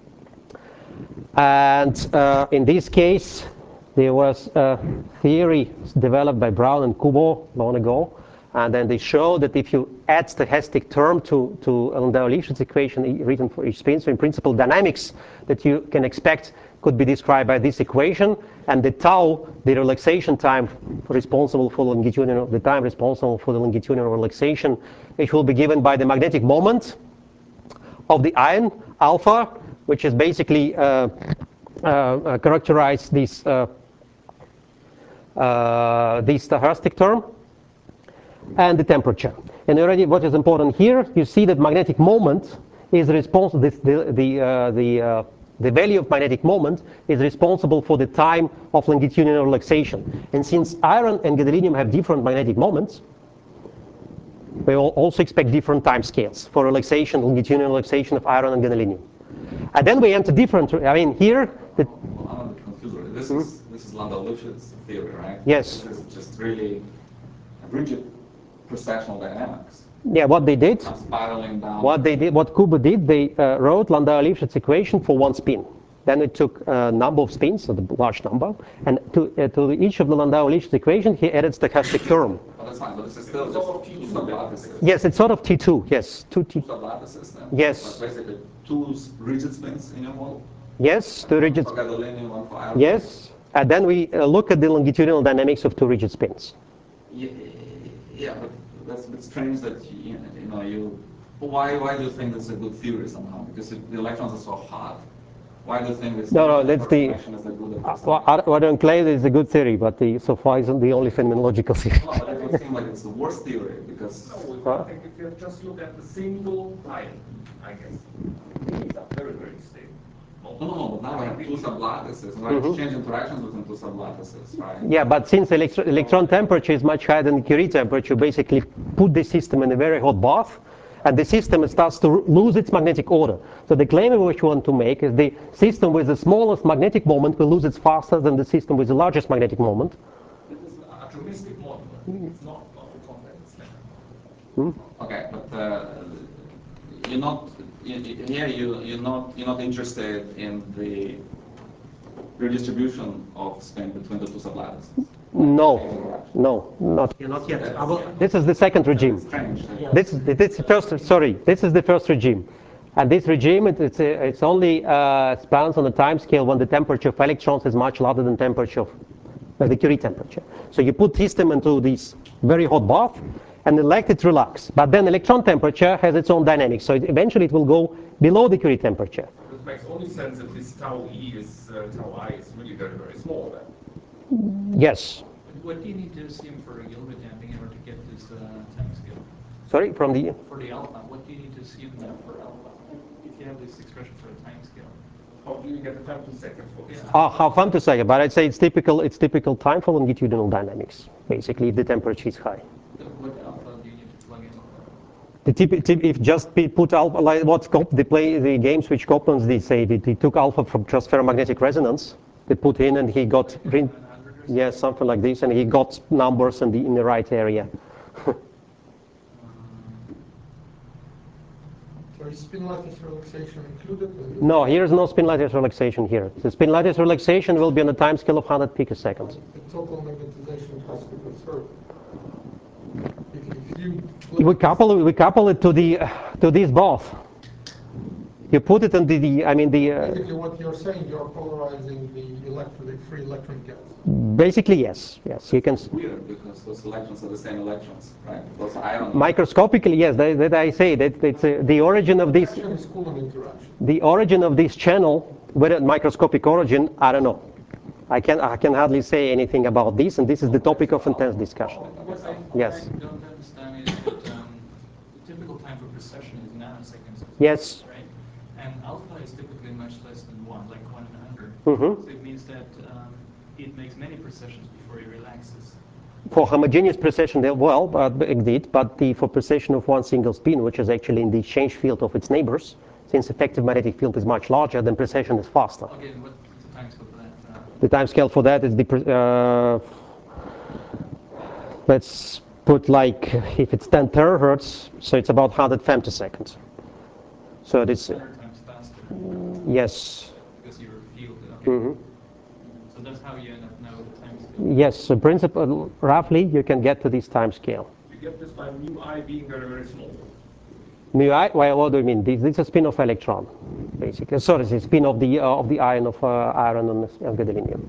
And in this case, there was a theory developed by Brown and Kubo long ago. And then they showed that if you add stochastic term to Landau-Lifshitz equation written for each spin, so in principle dynamics that you can expect could be described by this equation, and the tau, the relaxation time responsible for longitudinal, the time responsible for the longitudinal relaxation, it will be given by the magnetic moment of the ion alpha, which is basically characterize this this stochastic term, and the temperature. And already what is important here, you see that magnetic moment is responsible, the value of magnetic moment is responsible for the time of longitudinal relaxation. And since iron and gadolinium have different magnetic moments, we will also expect different time scales for relaxation, longitudinal relaxation of iron and gadolinium. And then we enter different, I mean, here, I'm a bit confused. This is Landau-Lifshitz theory, right? Yes. This is just really rigid precessional dynamics. Yeah, what they did, Spiraling down. what Kubo did, they wrote Landau-Lifshitz equation for one spin. Then it took a number of spins, so the large number, and to each of the Landau-Lifshitz equation, he added stochastic term. Well, that's fine, but this is still just two sublattices. Yes, it's sort of T2, yes. Two Sublattices then? Yes. But basically two rigid spins in your model? Yes, two rigid For gadolinium, one for iron? Yes, and then we look at the longitudinal dynamics of two rigid spins. Yeah, but that's a bit strange that why do you think that's a good theory somehow? Because if the electrons are so hot, why do you think this No, that's the. approximation is a good approximation? I don't claim it's a good theory, but so far isn't the only phenomenological theory. No, but it would seem like it's the worst theory because. No, I think if you just look at the single ion, I guess, these are very, very stable. No, but now we have two sublattices, and we're exchange interactions between two sublattices, right? Yeah, but since electron temperature is much higher than the Curie temperature, basically put the system in a very hot bath, and the system starts to lose its magnetic order. So the claim which we want to make is the system with the smallest magnetic moment will lose it faster than the system with the largest magnetic moment. It is an atomistic model. It's not a convex standard. Okay, but you're not interested in the redistribution of spin between the two sublattices. No, not yet. This is the second regime. Strange. This is the first regime. And this regime, it's only spans on the time scale when the temperature of electrons is much larger than temperature of the Curie temperature. So you put system into this very hot bath and let it relax. But then electron temperature has its own dynamics. So eventually it will go below the Curie temperature. It makes only sense if this tau E is, tau I is really very, very small then. Yes. What do you need to assume for Gilbert damping in order to get this time scale? Sorry, from the... For the alpha, what do you need to assume then for alpha? If you have this expression for the time scale. How do you get the femtosecond for this? How femtosecond, but I'd say it's typical time for longitudinal dynamics, basically, if the temperature is high. What alpha do you need to plug in? If just put alpha, like the games which Koplan's did say, they took alpha from just ferromagnetic resonance, they put in and he got, something like this, and he got numbers in the right area. So is spin lattice relaxation included? No, here is no spin lattice relaxation here. The spin lattice relaxation will be on a time scale of 100 picoseconds. The total magnetization has to be observed. If you We couple it to this bath. You put it in basically what you're saying, you're polarizing the free electron gas. Basically, yes. You can. It's weird because those electrons are the same electrons, right? Those ion. Microscopically, yes. That I say that it's the origin of this. It's Coulomb interaction. The origin of this channel, whether microscopic origin, I don't know. I can hardly say anything about this, and this is the topic of intense discussion. Yes. What I don't understand is that the typical time for precession is nanoseconds. Yes. Right? And alpha is typically much less than 1, like 1 in 100. Mm-hmm. So it means that it makes many precessions before it relaxes. For homogeneous precession, indeed, but for precession of one single spin, which is actually in the exchange field of its neighbors, since effective magnetic field is much larger, then precession is faster. Okay, what's the time scale for that? The time scale for that is let's put like, if it's 10 terahertz, so it's about 100 femtoseconds. So it's 100 times faster. Yes. Because you're field. Okay. Mm-hmm. So that's how you end up now with the time scale. Yes, so principle, roughly, you can get to this time scale. You get this by mu I being very, very small. Mu I, well, what do you mean? This is a spin of electron, basically. Sorry, it's a spin of the ion of iron and gadolinium.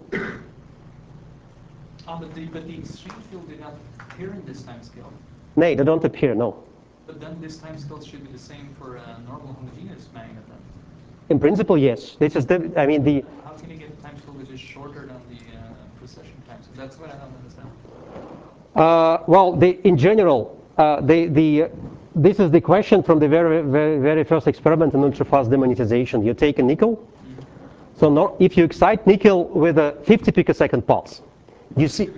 But the exchange field did not appear in this time scale. No, they don't appear, no. But then this time scale should be the same for a normal homogeneous magnet then. In principle, yes. This is the, I mean, the. How can you get a time scale which is shorter than the precession time? So that's what I don't understand. Well, in general, this is the question from the very first experiment in ultra-fast demonetization. You take a nickel. So if you excite nickel with a 50 picosecond pulse, you see.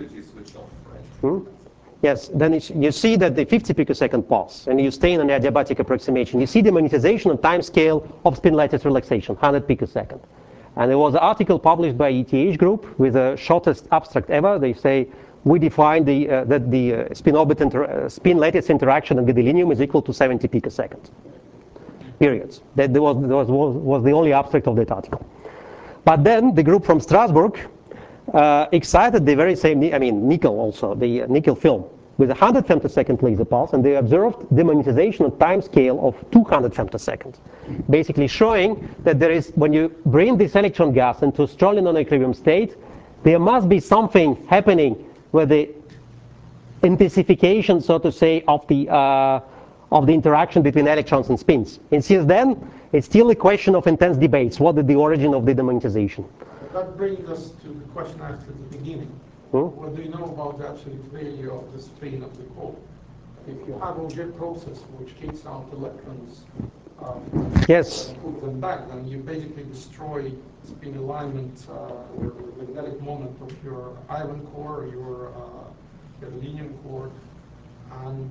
Yes, then you see that the 50 picosecond pulse, and you stay in an adiabatic approximation. You see the monetization on time scale of spin lattice relaxation, 100 picosecond. And there was an article published by ETH group with the shortest abstract ever. They say we define that the spin lattice interaction in gadolinium is equal to 70 picoseconds. Periods. That was the only abstract of that article. But then the group from Strasbourg excited the very same, I mean, nickel also, the nickel film, with 100 femtosecond laser pulse, and they observed demonetization on time scale of 200 femtoseconds, basically showing that there is, when you bring this electron gas into strongly non-equilibrium state, there must be something happening with the intensification, so to say, of the interaction between electrons and spins. And since then, it's still a question of intense debates. What is the origin of the demonetization? That brings us to the question asked at the beginning. What do you know about the absolute value of the spin of the core? If you have a jet process which kicks out electrons yes. and put them back, then you basically destroy spin alignment or the magnetic moment of your iron core or your gadolinium core, and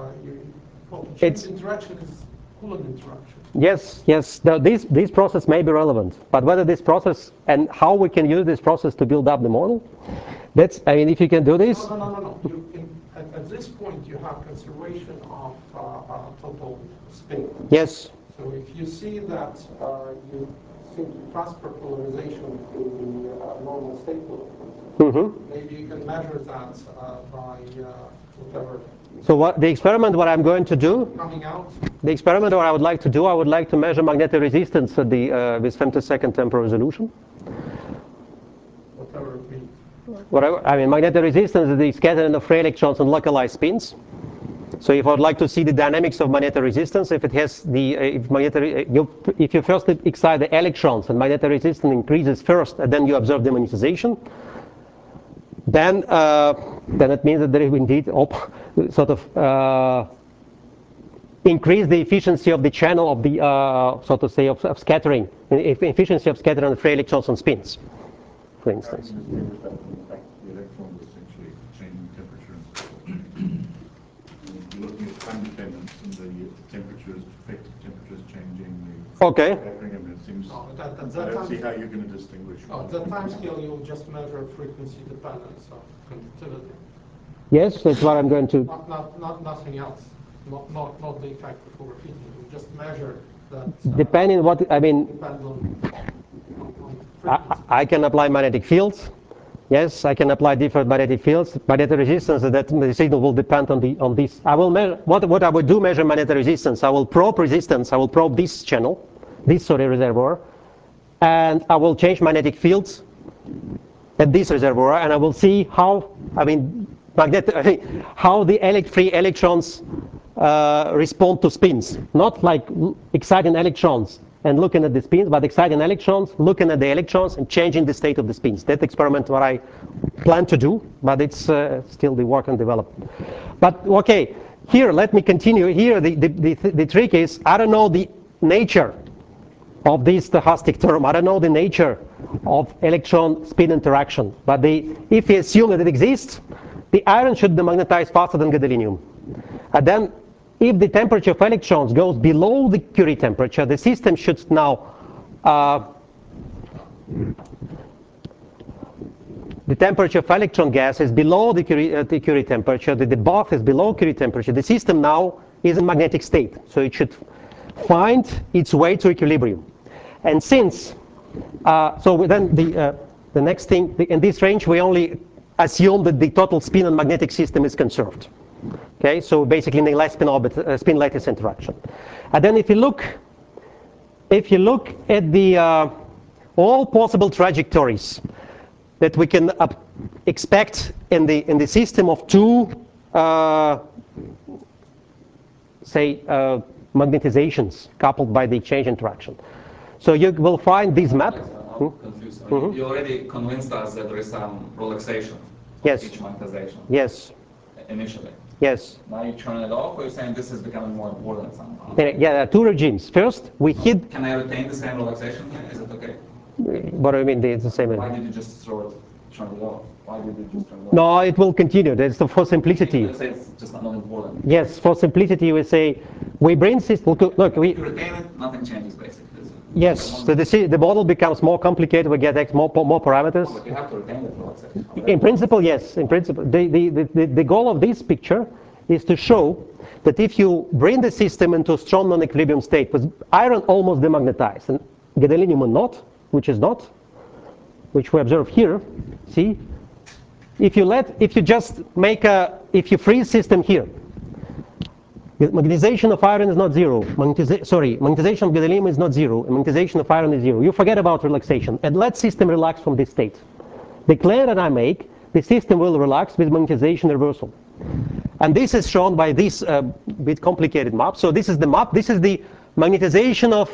change interaction is Coulomb interaction. Yes, yes. Now, this process may be relevant, but whether this process and how we can use this process to build up the model, that's, I mean, if you can do this. No. At this point, you have conservation of total spin. Yes. So if you see that you simply transfer polarization to the normal state maybe you can measure that by whatever. So what the experiment what I'm going to do? Coming out. The experiment what I would like to do, I would like to measure magnetic resistance at the with femtosecond temporal resolution. Whatever it means. I mean, magnetic resistance is the scattering of free electrons on localized spins. So if I would like to see the dynamics of magnetic resistance, if it has the if you first excite the electrons and magnetic resistance increases first, and then you observe demonetization, then it means that there is indeed sort of increase the efficiency of the channel of the so to say of scattering, efficiency of scattering of free electrons on spins, for instance. The electrons essentially changing temperature. You're looking at time dependence and the temperatures, effective temperatures changing. Okay. I mean, it seems, I don't see how you're going to distinguish. At that time scale, you'll just measure frequency dependence of conductivity. Yes, that's what I'm going to. Not nothing else. Not the effect of overheating. You just measure that. Depending what I mean. Depends on I can apply magnetic fields. Yes, I can apply different magnetic fields. Magnetic resistance, that the signal will depend on this. I will measure what I would do. Measure magnetic resistance. I will probe resistance. I will probe this channel, this reservoir, and I will change magnetic fields at this reservoir, and I will see how how the free electrons respond to spins. Not like exciting electrons and looking at the spins, but exciting electrons, looking at the electrons and changing the state of the spins. That experiment what I plan to do, but it's still the work and development. But okay, here let me continue. Here the trick is I don't know the nature of this stochastic term. I don't know the nature of electron-spin interaction. But if we assume that it exists, the iron should demagnetize faster than gadolinium. And then if the temperature of electrons goes below the Curie temperature, the system should now the temperature of electron gas is below the Curie temperature, the bath is below Curie temperature. The system now is in magnetic state, so it should find its way to equilibrium. And since so then the next thing in this range, we only assume that the total spin on magnetic system is conserved. Okay, so basically in the less spin lattice interaction. And then if you look at the all possible trajectories that we can expect in the system of two magnetizations coupled by the exchange interaction. So you will find this map. I'm confused. You already convinced us that there is some relaxation of Yes. each monetization Yes. initially. Yes. Now you turn it off, or you're saying this is becoming more important somehow? Yeah, there are two regimes. First, we hid. Can I retain the same relaxation here? Is it okay? What do you mean? It's the same. Why did you just turn it off? Why did you just turn it off? No, it will continue. That's for simplicity. You say it's just not important. Yes, for simplicity, we say we bring system. Look, If you retain it, nothing changes basically. yes. So the model becomes more complicated. We get more parameters. But you have to retain the relaxation. In principle, yes. In principle, the goal of this picture is to show that if you bring the system into a strong non-equilibrium state, with iron almost demagnetized and gadolinium not, which is not, which we observe here. See, if you freeze system here, the magnetization of iron is not zero. Magnetization of gadolinium is not zero, and magnetization of iron is zero. You forget about relaxation and let system relax from this state. The claim that I make, the system will relax with magnetization reversal. And this is shown by this bit complicated map. So this is the map. This is the magnetization of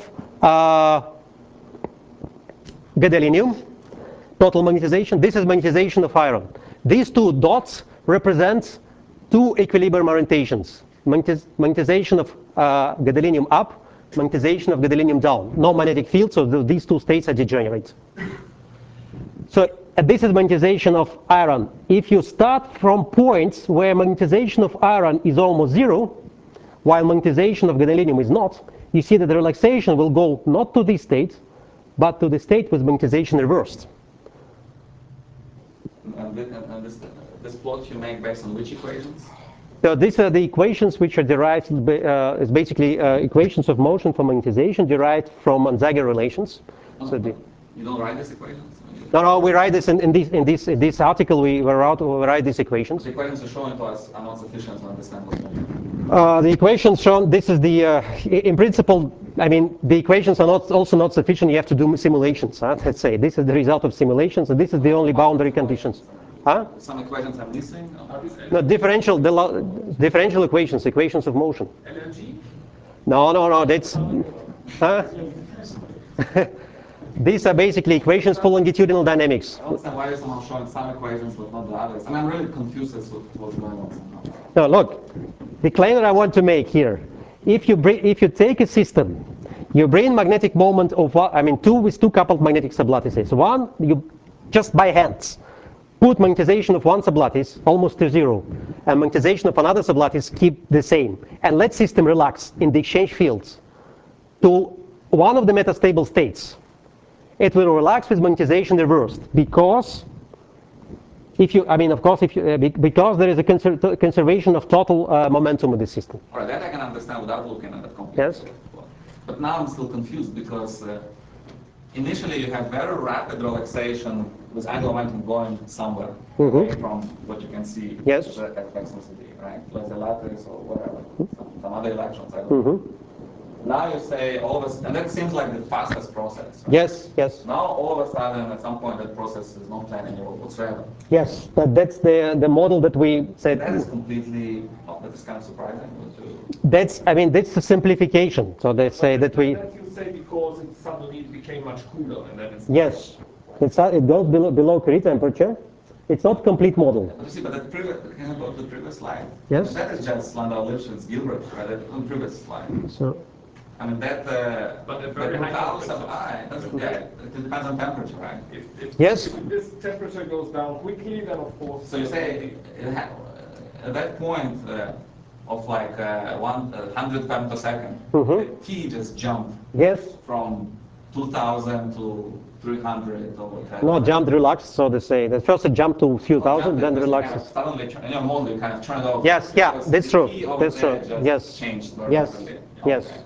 gadolinium, total magnetization. This is magnetization of iron. These two dots represent two equilibrium orientations. Magnetization of gadolinium up, magnetization of gadolinium down. No magnetic field, so these two states are degenerate. So this is magnetization of iron. If you start from points where magnetization of iron is almost zero, while magnetization of gadolinium is not, you see that the relaxation will go not to this state, but to the state with magnetization reversed. And this plot you make based on which equations? So these are the equations which are derived, is basically equations of motion for magnetization derived from Onzaga relations. So you don't write these equations? No, we write this in this article. We write these equations. The equations you're showing to us are not sufficient to understand what's going on. The equations shown. This is the in principle. I mean, the equations are also not sufficient. You have to do simulations. Let's say this is the result of simulations, and this is the only boundary conditions. Some equations are missing? No, differential equations, equations of motion. LNG? No, that's. These are basically equations for longitudinal dynamics. I understand why you're somehow showing some equations but not the others. I mean, I'm really confused as to what's going on somehow. No, look, the claim that I want to make here, if you take a system, you bring magnetic moment of, two coupled magnetic sublattices. One, you just by hands put magnetization of one sublattice almost to zero, and magnetization of another sublattice keep the same, and let system relax in the exchange fields to one of the metastable states. It will relax with magnetization reversed because because there is a conservation of total momentum of the system. All right, that I can understand without looking at that complicated. Yes. But now I'm still confused because initially you have very rapid relaxation with angular momentum going somewhere away from what you can see Yes. at extensity, right? Like the lattice or whatever, some other electrons. I don't know. Now you say all of us, and that seems like the fastest process. Right? Yes. Now all of a sudden, at some point, that process is not playing any role whatsoever. Yes, but that's the model that we said. That is completely. That is kind of surprising. That's a simplification. So they say that we. That you say because it suddenly became much cooler, and then it's. Yes, it goes below Curie temperature. It's not complete model. But you see, but that can I go to the previous slide? Yes. That is just Landau-Lifshitz Gilbert, right? On the previous slide. So. I mean that. But at very high temperature. It depends on temperature, right? Yes. If this temperature goes down quickly, then of course. So you say at that point of like 100 times per second, the T just jumped. Yes. From 2,000 to 300 or whatever. No, jumped, relaxed, so they say. The first it jumped to a few thousand, then relaxes. Kind of suddenly, in your model, you kind of turn it off. Yes, yeah, that's true. That's true. Yes. Changed very Yes. rapidly. Yes. Okay.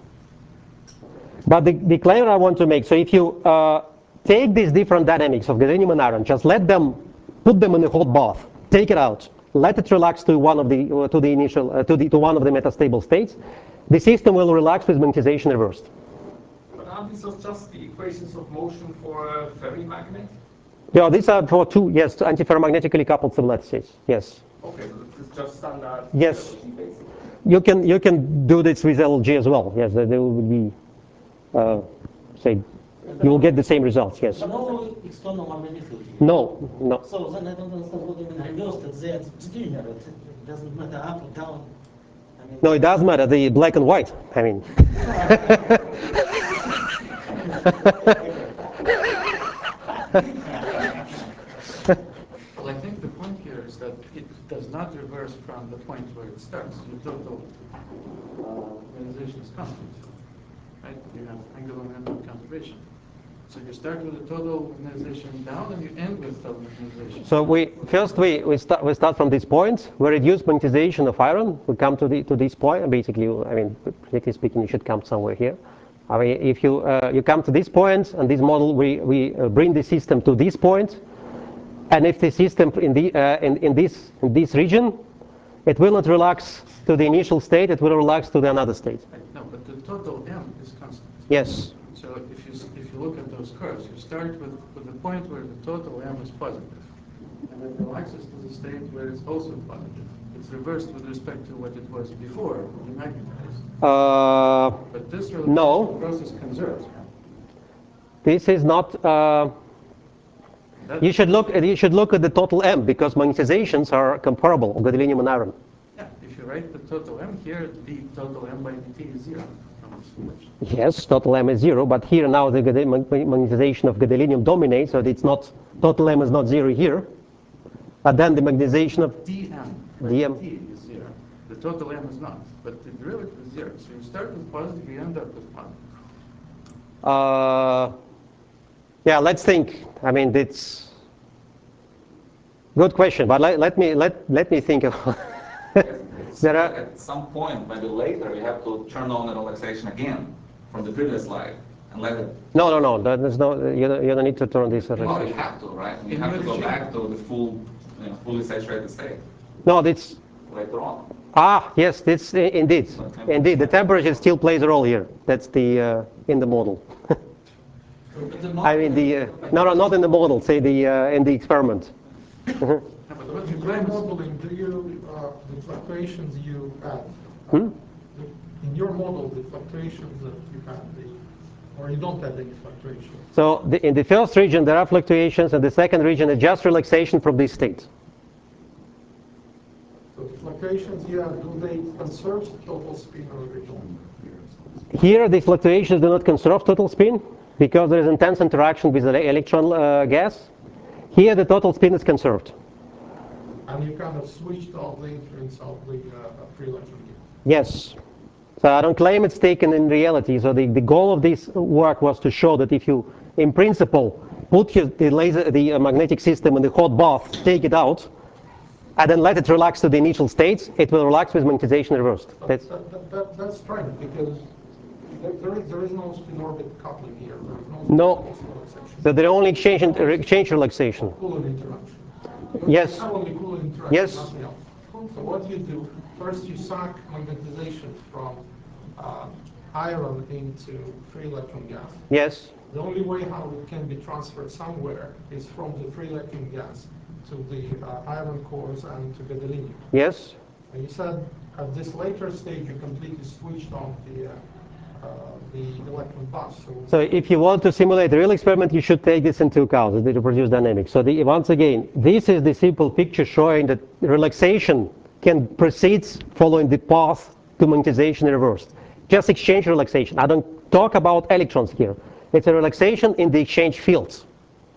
But the claim I want to make, so if you take these different dynamics of gadolinium and iron, just put them in a hot bath, take it out, let it relax to one of the one of the metastable states, the system will relax with magnetization reversed. But aren't these just the equations of motion for a ferrimagnet? Yeah, these are for two, yes, antiferromagnetically coupled sublattices. Yes. Okay, so this is just standard. Yes. LG basically. You can do this with LG as well. Yes, there will be say, you will get the same results, yes. No external magnetism. No, no. So then I don't understand what you mean reversed. It's linear. It doesn't matter up or down. I mean, No, it does matter, the black and white, I mean. Well, I think the point here is that it does not reverse from the point where it starts. Your total organization is constant, right? You have angular momentum conservation. So you start with the total organization down, and you end with total organization. So we start from this point. We reduce magnetization of iron. We come to this point. Basically, I mean, practically speaking, you should come somewhere here. I mean, if you you come to this point, and this model, we bring the system to this point, and if the system in this region, it will not relax to the initial state. It will relax to the another state. No, but the total M is constant. Yes. So if you look at those curves, you start with the point where the total M is positive, and it relaxes to the state where it's also positive. It's reversed with respect to what it was before you magnetized. But this no. process conserves. This is not. You should look at the total M, because magnetizations are comparable, gadolinium and iron. Yeah, if you write the total M here, the total M by dt is 0 from this equation. Yes, total M is 0, but here now the magnetization of gadolinium dominates, so it's not, total M is not 0 here. But then the magnetization of dm by dm dt is 0. The total M is not, but the derivative is 0. So you start with positive, you end up with positive. yeah, let's think. I mean, it's good question, but let me think of. There are, at some point, maybe later, you have to turn on the relaxation again from the previous slide and let it. no. There's no. You don't need to turn this. No, you have to, right? You have to go back to the fully saturated state. No, it's later on. Yes, this indeed. The temperature still plays a role here. That's the in the model. I mean no, not in the model. Say in the experiment. In your modeling, do you the fluctuations you had? In your model, the fluctuations that you had, or you don't have any fluctuations? So in the first region there are fluctuations, and the second region is just relaxation from this state. So the fluctuations you have, do they conserve total spin or they don't? Here the fluctuations do not conserve total spin because there is intense interaction with the electron gas. Here the total spin is conserved. And you kind of switched off the influence of the free electron gas? Yes. So I don't claim it's taken in reality. So the goal of this work was to show that if you, in principle, put the magnetic system in the hot bath, take it out, and then let it relax to the initial states, it will relax with magnetization reversed. That's strange, because there is no spin orbit coupling here. There is no relaxation. So they're only exchange relaxation. Coulomb interaction. Yes. Only Coulomb interaction, yes. nothing else. So what you do, first you suck magnetization from iron into free electron gas. Yes. The only way how it can be transferred somewhere is from the free electron gas to the iron cores and to gadolinium. Yes. And you said at this later stage you completely switched on the electron bus. So if you want to simulate a real experiment, you should take this into account, the reproduced dynamics. So once again, this is the simple picture showing that relaxation can proceed following the path to magnetization reversed. Just exchange relaxation. I don't talk about electrons here. It's a relaxation in the exchange fields.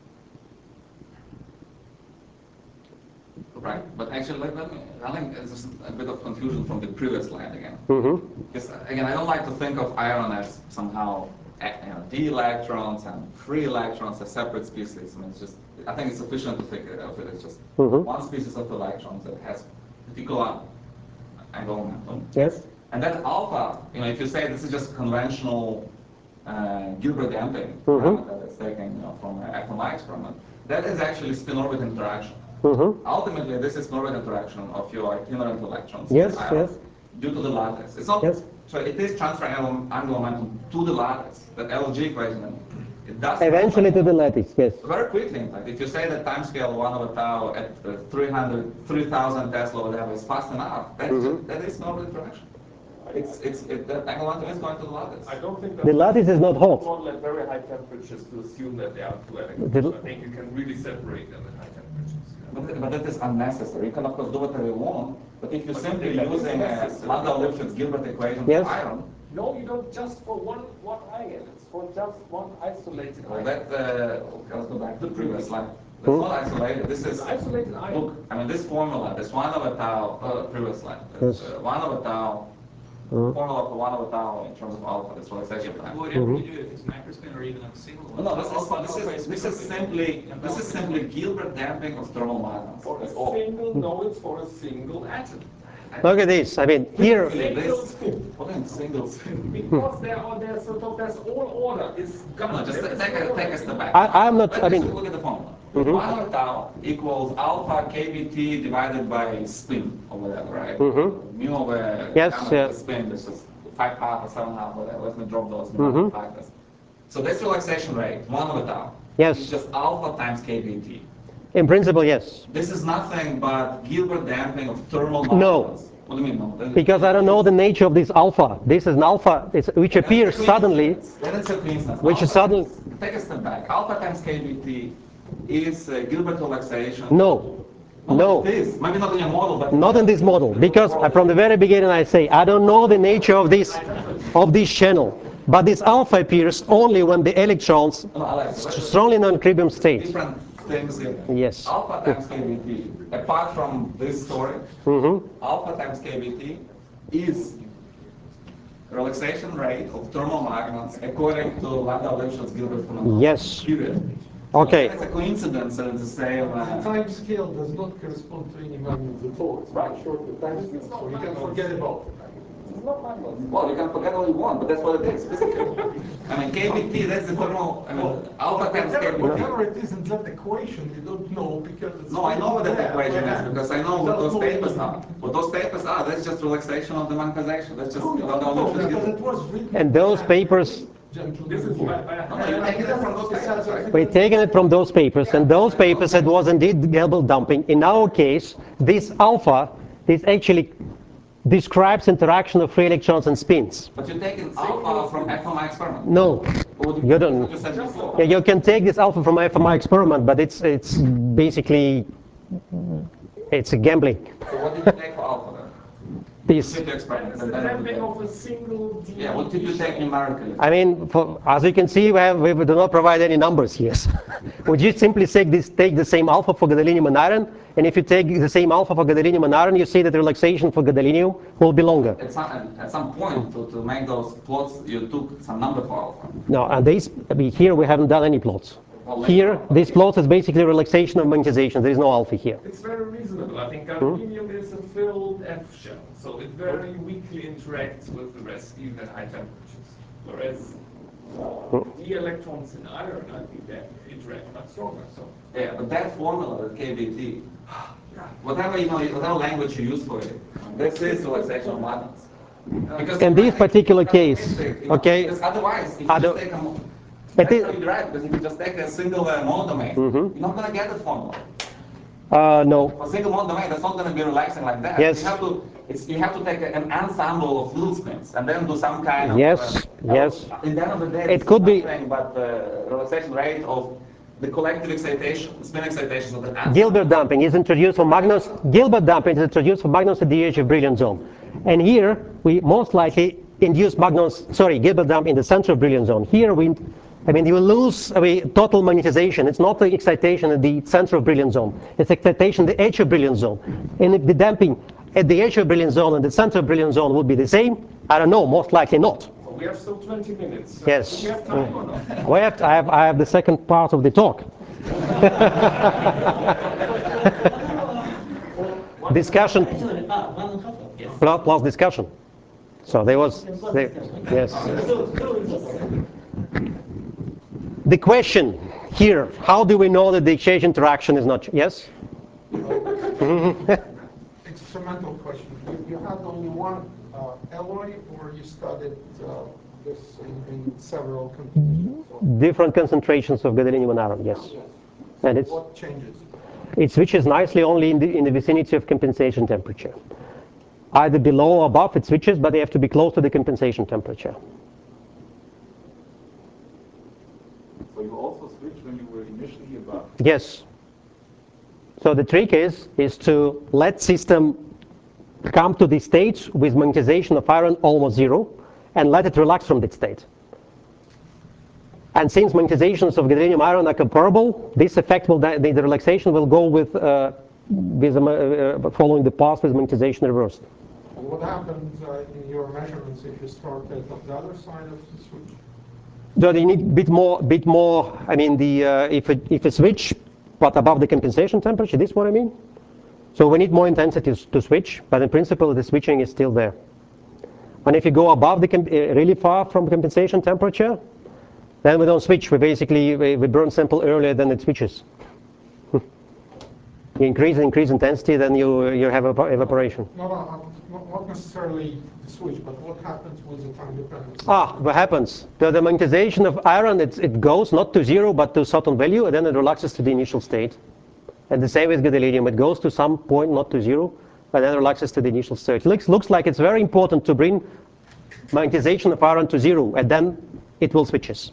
Right, but actually, I think there's a bit of confusion from the previous slide again. Because again, I don't like to think of iron as somehow d electrons and free electrons as separate species. I mean, it's just, I think it's sufficient to think of it as just one species of electrons that has particular angular momentum. Yes. And that alpha, if you say this is just conventional Gilbert damping that's taken from an fMRI experiment, that is actually spin orbit interaction. Ultimately, this is spin orbit interaction of your itinerant electrons due to the lattice. It's not, so it is transferring angular momentum to the lattice. That LG equation, it does eventually to the lattice, yes. Very quickly, in fact. If you say that time scale 1/tau at 3,000 Tesla or whatever is fast enough, that is spin orbit interaction. The angular momentum is going to the lattice. I don't think The lattice is not hot. model at very high temperatures to assume that they are two electrons. The- I think you can really separate them at high temperatures. But that is unnecessary. You can of course do whatever you want, but if you're But simply that is using a necessary. Landau-Lifshitz-Gilbert equation Yes. for iron, No, you don't just for one ion. It's for just one isolated well, ion. okay, let's go back to the previous slide. That's not isolated. This is, Isolated ion. look, I mean, this formula, this 1 over tau, previous slide, Yes. 1 over tau, formula for 1 over tau in terms of alpha, that's relaxation time. Whatever you do, if it's macrospin or even a single one. No, this is simply Gilbert damping of thermal magnets. For a That's all. single, no, it's for a single atom. Look at this. I mean, here. Single spin. What in singles? Because there's sort of, there's all order is No, gone. just take a step back. I'm not. I Let's mean. just look at the formula. 1 over tau equals alpha kBt divided by spin or whatever, right? Mu over Yes, gamma over spin, this is 5.5 or 7.5, whatever. Let me drop those factors. So this relaxation rate, 1 over tau, Yes. is just alpha times kBt. In principle, yes. This is nothing but Gilbert damping of thermal No. magnets. What do you mean no? Because I don't know the nature of this alpha. This is an alpha which appears suddenly. Then it's a coincidence. Which is sudden. Take a step back. Alpha times kBt is Gilbert relaxation. No. No. It is. Maybe not in your model, but Not in this model. Because from the very beginning I say I don't know the nature of this channel. But this alpha appears only when the electrons no, Alex, strongly in equilibrium state. different things here. Yes. Alpha times kBt, apart from this story, alpha times kBt is relaxation rate of thermal magnets according to Landau-Lifshitz-Gilbert phenomenon. Yes. Period. Okay. So it's a coincidence that it's the same. The time scale does not correspond to any magnitude at all. It's much shorter time scale, so you can forget about it. Well, you can forget all you want, but that's what it is. I mean, kBt, that's the thermal, I mean, alpha times Whatever kBt. it is in that equation, you don't know because it's... No, I know what that equation is because I know what those No, papers are. What those papers are, that's just relaxation of the magnetization. That's just No, because it Landau-Lifshitz-Gilbert. was written... And those papers, Gentlemen. This is why No, you take it from those papers, right? we're taking it from those papers, and those papers it was indeed Gilbert dumping. In our case, this alpha is actually describes interaction of free electrons and spins. But you're taking alpha from FMI experiment. No, you don't. What you said before. Yeah, you can take this alpha from FMI experiment, but it's basically it's a gambling. So what did you take for alpha then? This. Did you experiment? It's the damping of a single D. Yeah, what did you take numerically? I mean, as you can see, we do not provide any numbers here. We just simply take the same alpha for gadolinium and iron, and if you take the same alpha for gadolinium and iron, you see that the relaxation for gadolinium will be longer. At some point, to make those plots, you took some number for alpha. No, and here we haven't done any plots. Here, this plot is basically relaxation of magnetization. There is no alpha here. It's very reasonable. I think gadolinium is a filled F shell, so it very weakly interacts with the rest, even at high temperatures. Whereas the electrons in iron, I think they interact much stronger. So Yeah, but that formula, the KBT, whatever whatever language you use for it, this is relaxation of magnets. Because In this particular case, okay. Because otherwise, if you just take a But that's how you derive, because if you just take a single monodomain, you're not going to get the formula. No. For a single monodomain, that's not going to be relaxing like that. Yes. You have to take an ensemble of little spins and then do some kind of... Yes, yes. In the end of the day, It it's could be- nothing but the relaxation rate of the collective excitation, spin excitation of the ensemble. Gilbert damping is introduced for magnons. Gilbert damping is introduced for magnons at the edge of brilliant zone. And here, we most likely induce Gilbert damping in the center of brilliant zone. Here, you lose total magnetization. It's not the excitation at the center of brilliant zone. It's excitation at the edge of brilliant zone. And if the damping at the edge of brilliant zone and the center of brilliant zone would be the same, I don't know, most likely not. So we have still 20 minutes. Yes. Do we have time or not? I have the second part of the talk. Discussion plus discussion. So yes. The question here, how do we know that the exchange interaction is not, yes? Experimental question. You had only one alloy, or you studied this in several concentrations? Different concentrations of gadolinium and iron, yes. And What changes? it switches nicely only in the vicinity of compensation temperature. either below or above, it switches, but they have to be close to the compensation temperature. So you also switch when you were initially above? Yes. So the trick is to let system come to the state with magnetization of iron almost zero and let it relax from that state. And since magnetizations of gadolinium iron are comparable, this effect will, the relaxation will go with following the path with magnetization reversed. And what happens in your measurements if you start at the other side of the switch? So you need bit more. I mean, if a switch, but above the compensation temperature, this is what I mean. So we need more intensity to switch, but in principle, the switching is still there. And if you go above the really far from compensation temperature, then we don't switch. We basically we burn sample earlier than it switches. You increase intensity, then you have evaporation. Not necessarily the switch, but what happens with the time dependence? What happens? The magnetization of iron, it goes not to zero, but to a certain value, and then it relaxes to the initial state. And the same with gadolinium. It goes to some point, not to zero, and then relaxes to the initial state. It looks like it's very important to bring magnetization of iron to zero, and then it will switches.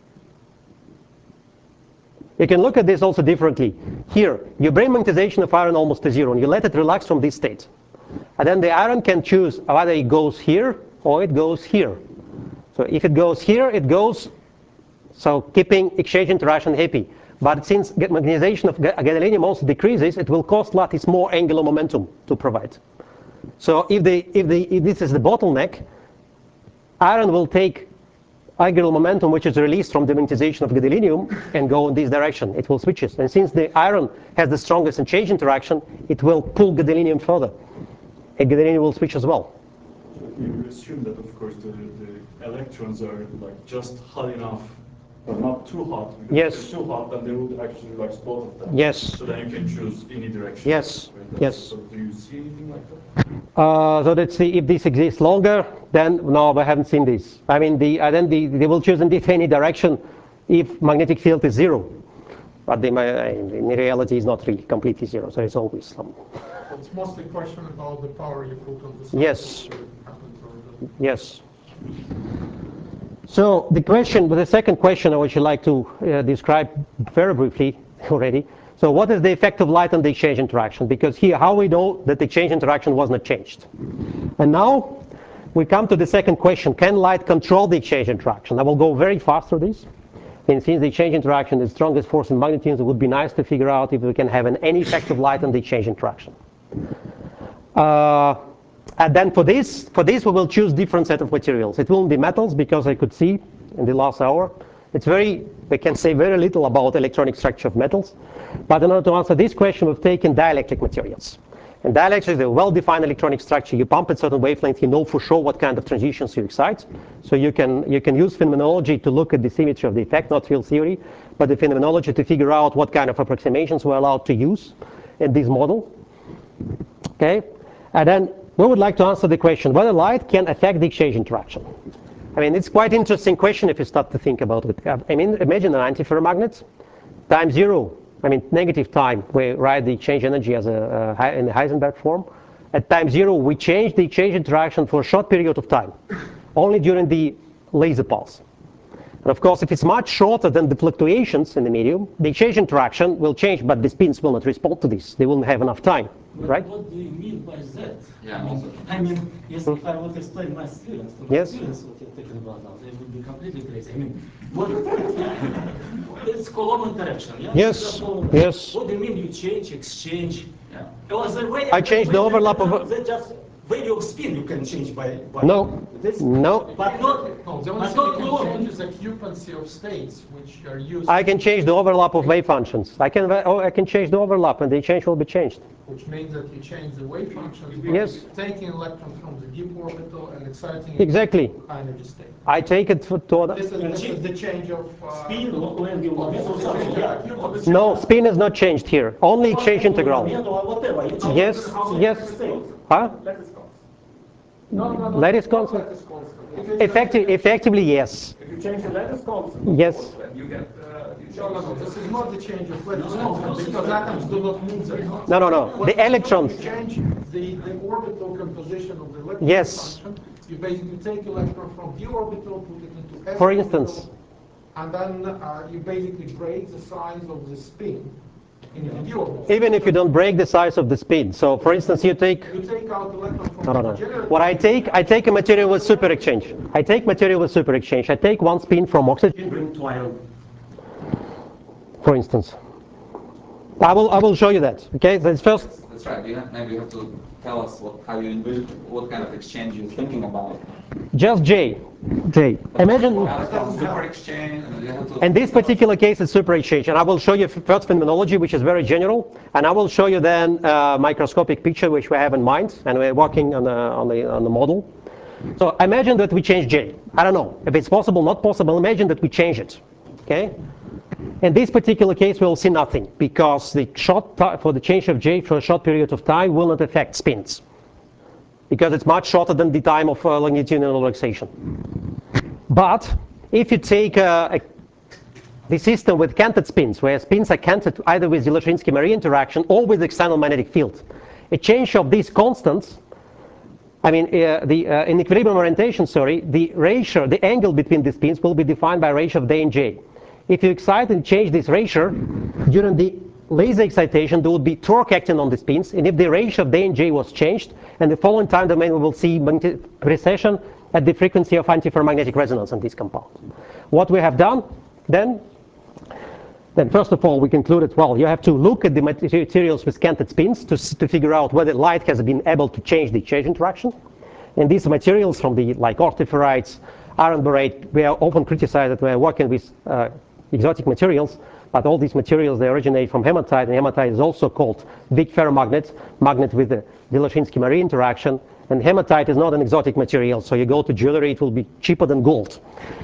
You can look at this also differently. Here, you bring magnetization of iron almost to zero, and you let it relax from this state. And then the iron can choose whether it goes here or it goes here. So if it goes here, it goes, so keeping exchange interaction happy. But since magnetization of gadolinium also decreases, it will cost lattice more angular momentum to provide. So if this is the bottleneck, iron will take angular momentum which is released from the magnetization of gadolinium and go in this direction. It will switches. And since the iron has the strongest exchange interaction, it will pull gadolinium further. And gadolinium will switch as well. You assume that, of course, the electrons are like just hot enough, but not too hot. Because if they're too hot, then they would actually like both of them. Yes. So then you can choose any direction. Yes. Right? Yes. So do you see anything like that? So let's see if this exists longer. Then no, we haven't seen this. I mean, they will choose in any direction if magnetic field is zero. But in reality, it's not really completely zero. So it's always some. It's mostly a question about the power you put on the side. Yes. Yes. So the second question I would like to describe very briefly already. So what is the effect of light on the exchange interaction? Because here, how we know that the exchange interaction was not changed? And now we come to the second question. Can light control the exchange interaction? I will go very fast through this. And since the exchange interaction is the strongest force in magnetism, it would be nice to figure out if we can have any effect of light on the exchange interaction. And then for this we will choose different set of materials. It won't be metals, because I could see in the last hour, we can say very little about electronic structure of metals. But in order to answer this question, we've taken dielectric materials. And dielectric is a well-defined electronic structure. You pump at certain wavelength, you know for sure what kind of transitions you excite. So you can use phenomenology to look at the symmetry of the effect, not real theory, but the phenomenology to figure out what kind of approximations we're allowed to use in this model. Okay, and then we would like to answer the question whether light can affect the exchange interaction. I mean, it's quite interesting question if you start to think about it. I mean, imagine an antiferromagnet, time zero. I mean, negative time, we write the exchange energy as in the Heisenberg form. At time zero, we change the exchange interaction for a short period of time, only during the laser pulse. And of course, if it's much shorter than the fluctuations in the medium, the exchange interaction will change, but the spins will not respond to this. They won't have enough time, right? What do you mean by that? Yeah, I mean, yes, if I would explain my students, to my students what you're talking about now, they would be completely crazy. I mean, what? It's Coulomb interaction, yeah? Yes, yes. What do you mean you change, exchange? Yeah. I changed the overlap of... They just value of spin you can change by No, this? no. But not, The only thing you can change is the occupancy of states, which are used. I can change the overlap of wave functions. I can change the overlap, and the change will be changed. Which means that you change the wave functions. Yes. Taking electron from the deep orbital and exciting it Exactly. to high energy state. I take it to This is the change of spin when you want this or something. Yeah. No, spin is not changed here. Only exchange integral. Whatever. You change Yes, yes. Huh? No. Lattice constant? Lattice constant. Effectively, yes. If you change the lattice constant, Yes. then you get. No. This is not the change of lattice constant because atoms do not move that much. No. The electrons. You change the orbital composition of the electron Yes. function. You basically take electron from d orbital, put it into s For orbital, instance. and then you basically break the size of the spin in the d orbital. Even if you don't break the size of the spin. So for instance, you take out electron from no. the generator. What I take a material with super exchange. I take material with super exchange. I take one spin from oxygen, bring to iron. For instance. I will show you that. Okay, that's first. That's right. Maybe you have to tell us how you envision, what kind of exchange you're thinking about. Just J. Imagine. Super exchange, and you have to. In this particular case, it's super exchange, and I will show you first phenomenology, which is very general, and I will show you then microscopic picture, which we have in mind, and we're working on the model. So imagine that we change J. I don't know if it's possible, not possible. Imagine that we change it. Okay. In this particular case, we will see nothing because the for the change of J for a short period of time will not affect spins because it's much shorter than the time of longitudinal relaxation. But if you take the system with canted spins, where spins are canted either with Dzyaloshinskii-Marie interaction or with external magnetic field, a change of these constants, I mean, in equilibrium orientation, the ratio, the angle between the spins will be defined by ratio of D and J. If you excite and change this ratio, during the laser excitation, there would be torque acting on the spins, and if the ratio of D and J was changed, and the following time domain we will see precession at the frequency of antiferromagnetic resonance in these compounds. What we have done then first of all, we concluded, well, you have to look at the materials with canted spins to figure out whether light has been able to change the exchange interaction. And these materials from the, like orthoferrites, iron borate, we are often criticized that we are working with exotic materials, but all these materials, they originate from hematite, and hematite is also called weak ferromagnet, magnet with the Dzyaloshinskii-Marie interaction. And hematite is not an exotic material, so you go to jewelry, it will be cheaper than gold.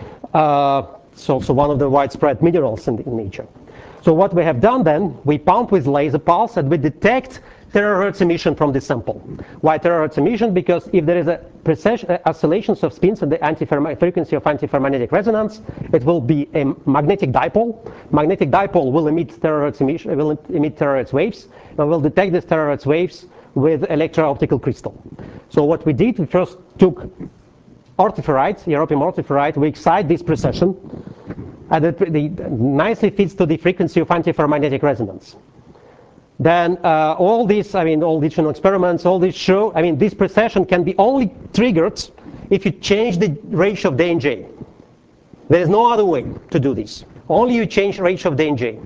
It's also one of the widespread minerals in nature. So what we have done then, we pump with laser pulse and we detect terahertz emission from the sample. Why terahertz emission? Because if there is a precession, oscillations of spins and the frequency of antiferromagnetic resonance, it will be a magnetic dipole. Magnetic dipole will emit terahertz emission, will emit terahertz waves, and we'll detect these terahertz waves with electro-optical crystal. So what we did, we first took orthoferrite, europium orthoferrite, we excite this precession, and it nicely fits to the frequency of antiferromagnetic resonance. Then all these, all additional experiments, all these show, this precession can be only triggered if you change the ratio of D and J. There is no other way to do this. Only you change ratio of D and J.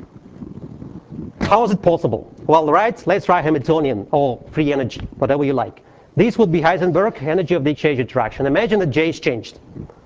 How is it possible? Well, let's try Hamiltonian or free energy, whatever you like. This would be Heisenberg, energy of the exchange interaction. Imagine that J is changed.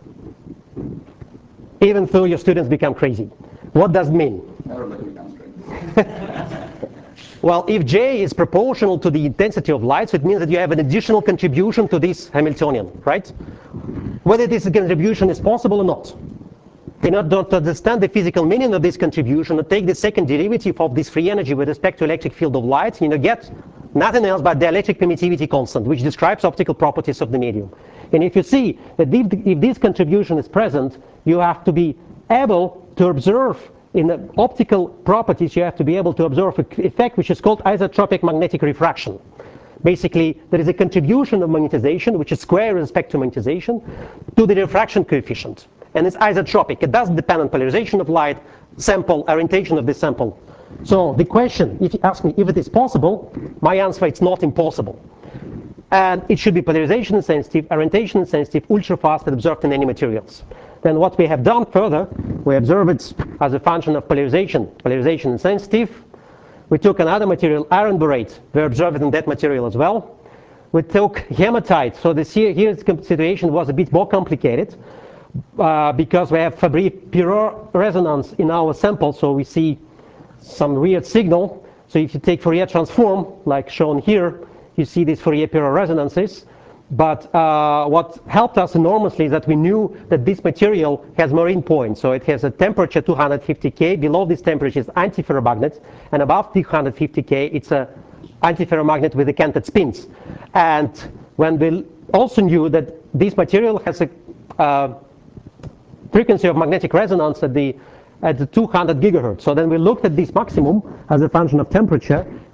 Even though your students become crazy. What does it mean? Everybody becomes crazy. Well, if J is proportional to the intensity of light, so it means that you have an additional contribution to this Hamiltonian, right? Whether this contribution is possible or not. In order to understand the physical meaning of this contribution, to take the second derivative of this free energy with respect to electric field of light, get nothing else but the electric permittivity constant, which describes optical properties of the medium. And if you see that if this contribution is present, you have to be able to observe in the optical properties, you have to be able to observe an effect which is called isotropic magnetic refraction. Basically, there is a contribution of magnetization, which is square with respect to magnetization, to the refraction coefficient. And it's isotropic. It doesn't depend on polarization of light, sample, orientation of the sample. So the question, if you ask me if it is possible, my answer is not impossible. And it should be polarization insensitive, orientation insensitive, ultra fast, and observed in any materials. Then what we have done further, we observe it as a function of polarization insensitive. We took another material, iron borate. We observed it in that material as well. We took hematite. So here the situation was a bit more complicated because we have Fabry-Perot resonance in our sample. So we see some weird signal. So if you take Fourier transform, like shown here, you see these Fourier-Perot resonances. But what helped us enormously is that we knew that this material has marine points. So it has a temperature 250 K. Below this temperature is antiferromagnet. And above 250 K, it's an antiferromagnet with the canted spins. And when we also knew that this material has a frequency of magnetic resonance at the 200 gigahertz. So then we looked at this maximum as a function of temperature,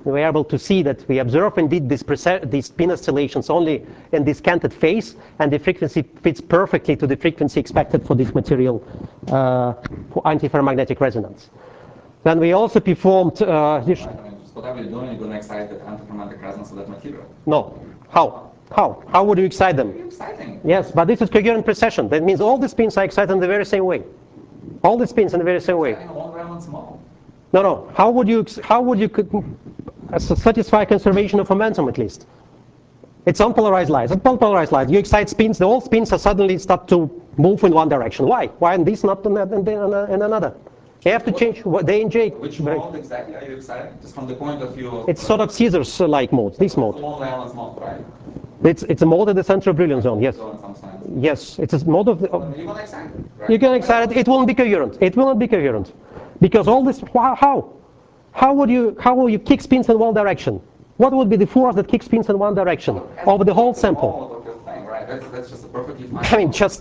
we're able to see that we observe indeed these spin oscillations only in this canted phase, and the frequency fits perfectly to the frequency expected for this material for antiferromagnetic resonance. Then we also performed whatever you're doing, you're going to excite the antiferromagnetic resonance of that material. No. How? How would you excite them? Very exciting. Yes, but this is coherent precession. That means all the spins are excited in the very same way. All the spins in the very same way. No. How would you satisfy conservation of momentum at least? It's unpolarized light. It's unpolarized light. You excite spins, all spins are suddenly start to move in one direction. Why? Why in this not in another? You have to change the NJ. Which mode exactly are you excited? Just from the point of view of... It's sort of Caesar's-like mode, this mode. Long valence mode, right? It's a mode at the center of brilliance zone, yes. Yes, it's a mode of the... You want to excite it, right? You can excite it, it won't be coherent. It will not be coherent. Because all this, how? How will you kick spins in one direction? What would be the force that kicks spins in one direction over the whole sample? Thing, right? That's just a perfectly fine... I mean, just...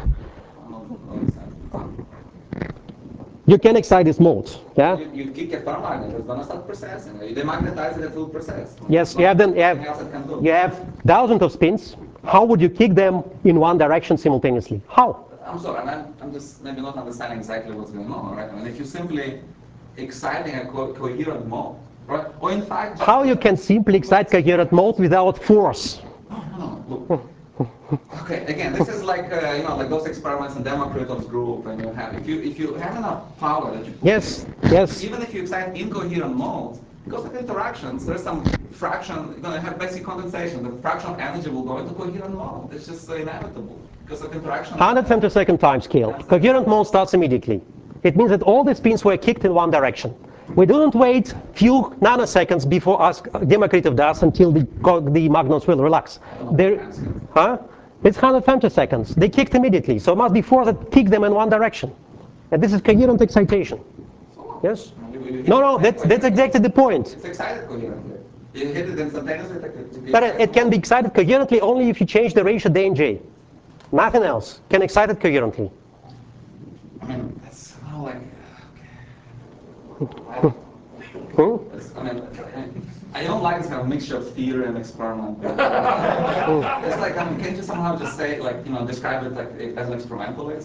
You can excite this mode, yeah? You kick a ferromagnet, it's going to start processing. You demagnetize it, it will process. Yes, you have thousands of spins. How would you kick them in one direction simultaneously? How? I'm sorry, I'm just maybe not understanding exactly what's going on, right? I mean, if you're simply exciting a coherent mode, right? Or in fact... How you can simply excite coherent mode without force? No, look. Okay, again, this is like like those experiments in Demokritov's group, and you have if you have enough power that you yes, even if you excite incoherent modes, because of interactions, there's some fraction. You're going to have basic condensation. The fraction of energy will go into coherent mode. It's just inevitable because of interaction. 100 femtosecond time scale. Coherent mode starts immediately. It means that all the spins were kicked in one direction. We didn't wait few nanoseconds before Demokritov does until the magnons will relax. It's 100 femtoseconds. They kicked immediately, so it must be force that kick them in one direction. And this is coherent excitation. Yes? No, that's exactly the point. It's excited coherently. You hit it instantaneously. But it can be excited coherently only if you change the ratio D and J. Nothing else can excite it coherently. I mean, that's like... I don't like this kind of mixture of theory and experiment. It's like, can't you somehow just say, describe it like as an experimentalist?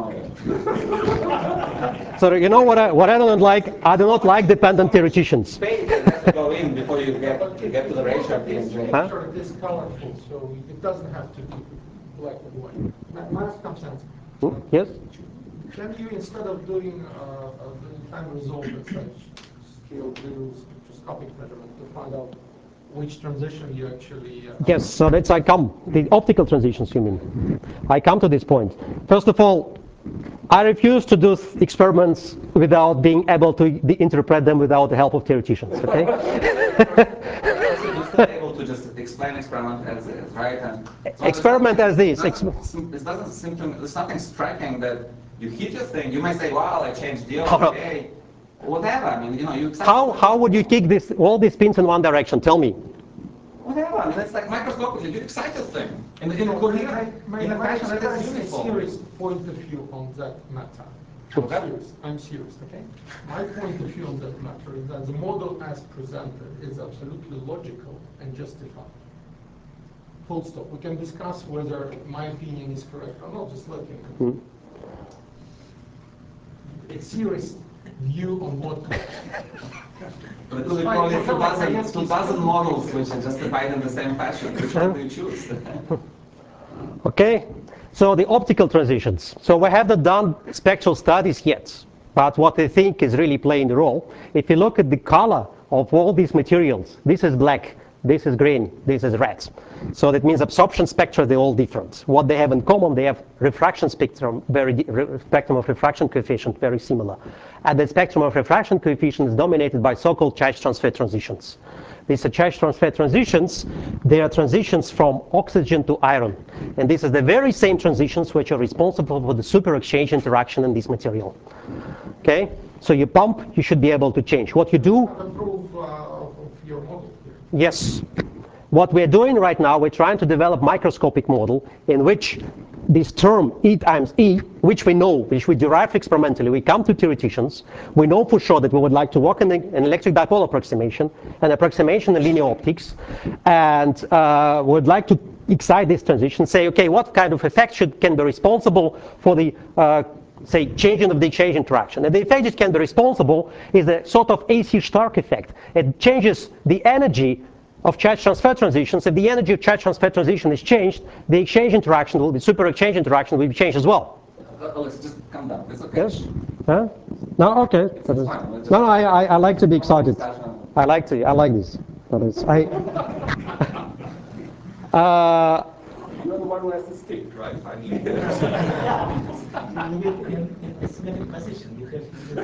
So you know what I don't like? I do not like dependent theoreticians. Space has to go in before you get to the ratio of D and J. It is colorful, so it doesn't have to be black and white. Last consensus. Yes? Can you, instead of doing time resolved scale, do spectroscopic measurement to find out which transition you actually... Yes, so that's the optical transitions you mean. I come to this point. First of all, I refuse to do experiments without being able to interpret them without the help of theoreticians, okay? You're still able to just explain experiment as is, right? And so experiment as this. There's nothing striking that you hit your thing. You might say, "Wow, I changed the okay, whatever." I mean, you. How would you kick all these spins in one direction? Tell me. Whatever. I mean, it's like microscopically. You excite your thing in a fashion that is uniform. Serious point of view on that matter. I'm serious, okay? My point of view on that matter is that the model as presented is absolutely logical and justified. Full stop. We can discuss whether my opinion is correct or not, just let me know. A serious view on what... But it will be probably 2,000 models which are justified in the same fashion. Which one do you choose? Okay. So the optical transitions. So we haven't done spectral studies yet, but what I think is really playing the role, if you look at the color of all these materials, this is black, this is green, this is red. So that means absorption spectra, they're all different. What they have in common, they have refraction spectrum, spectrum of refraction coefficient, very similar. And the spectrum of refraction coefficient is dominated by so-called charge transfer transitions. These are charge transfer transitions. They are transitions from oxygen to iron. And this is the very same transitions which are responsible for the super exchange interaction in this material. Okay? So you pump, you should be able to change. What you do... Improve of your model here. Yes. What we're doing right now, we're trying to develop microscopic model in which this term E times E, which we know, which we derive experimentally, we come to theoreticians, we know for sure that we would like to work in an electric dipole approximation, an approximation in linear optics, and would like to excite this transition, say, okay, what kind of effect can be responsible for the say, changing of the exchange interaction. And the effect that can be responsible is a sort of AC-Stark effect. It changes the energy of charge transfer transitions. If the energy of charge transfer transition is changed, the exchange interaction will be, super exchange interaction will be changed as well. Let's just calm down. It's okay. Yes? Huh? No, okay. Fine. No, I like to be excited. I like this. That is, You're the one who has to stick, right? Finally. In asymmetric position, you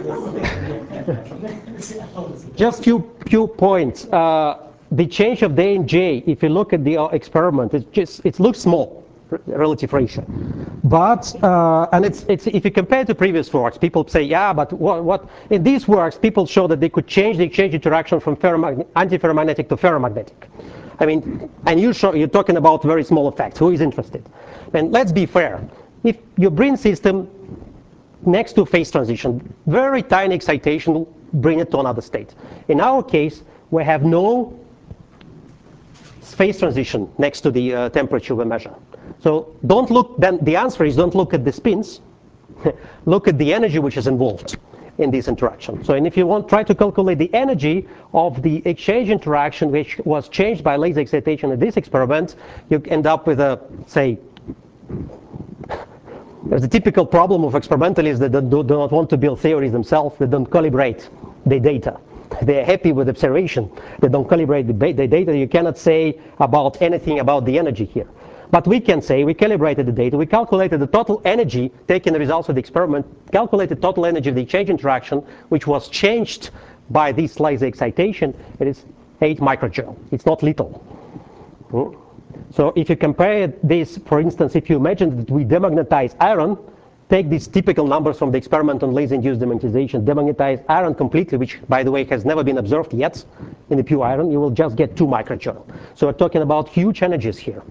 have just few points. The change of day and J, if you look at the experiment, it looks small, relative ratio. But, and it's if you compare to previous works, people say, yeah, but what in these works, people show that they could change the exchange interaction from antiferromagnetic to ferromagnetic. I mean, and you're talking about very small effects. Who is interested? And let's be fair. If you bring system next to phase transition, very tiny excitation will bring it to another state. In our case, we have no phase transition next to the temperature we measure. So don't look, then the answer is don't look at the spins, look at the energy which is involved in this interaction. So, and if you want, try to calculate the energy of the exchange interaction which was changed by laser excitation in this experiment, you end up with a, say, there's a typical problem of experimentalists that do not want to build theories themselves, they don't calibrate the data. They're happy with observation. They don't calibrate the data. You cannot say about anything about the energy here. But we can say we calibrated the data. We calculated the total energy, taking the results of the experiment, calculated total energy of the exchange interaction, which was changed by this laser excitation. It is 8 microjoule. It's not little. So if you compare this, for instance, if you imagine that we demagnetize iron, take these typical numbers from the experiment on laser-induced demagnetization, demagnetize iron completely, which, by the way, has never been observed yet in the pure iron, you will just get 2 microjoule. So we're talking about huge energies here.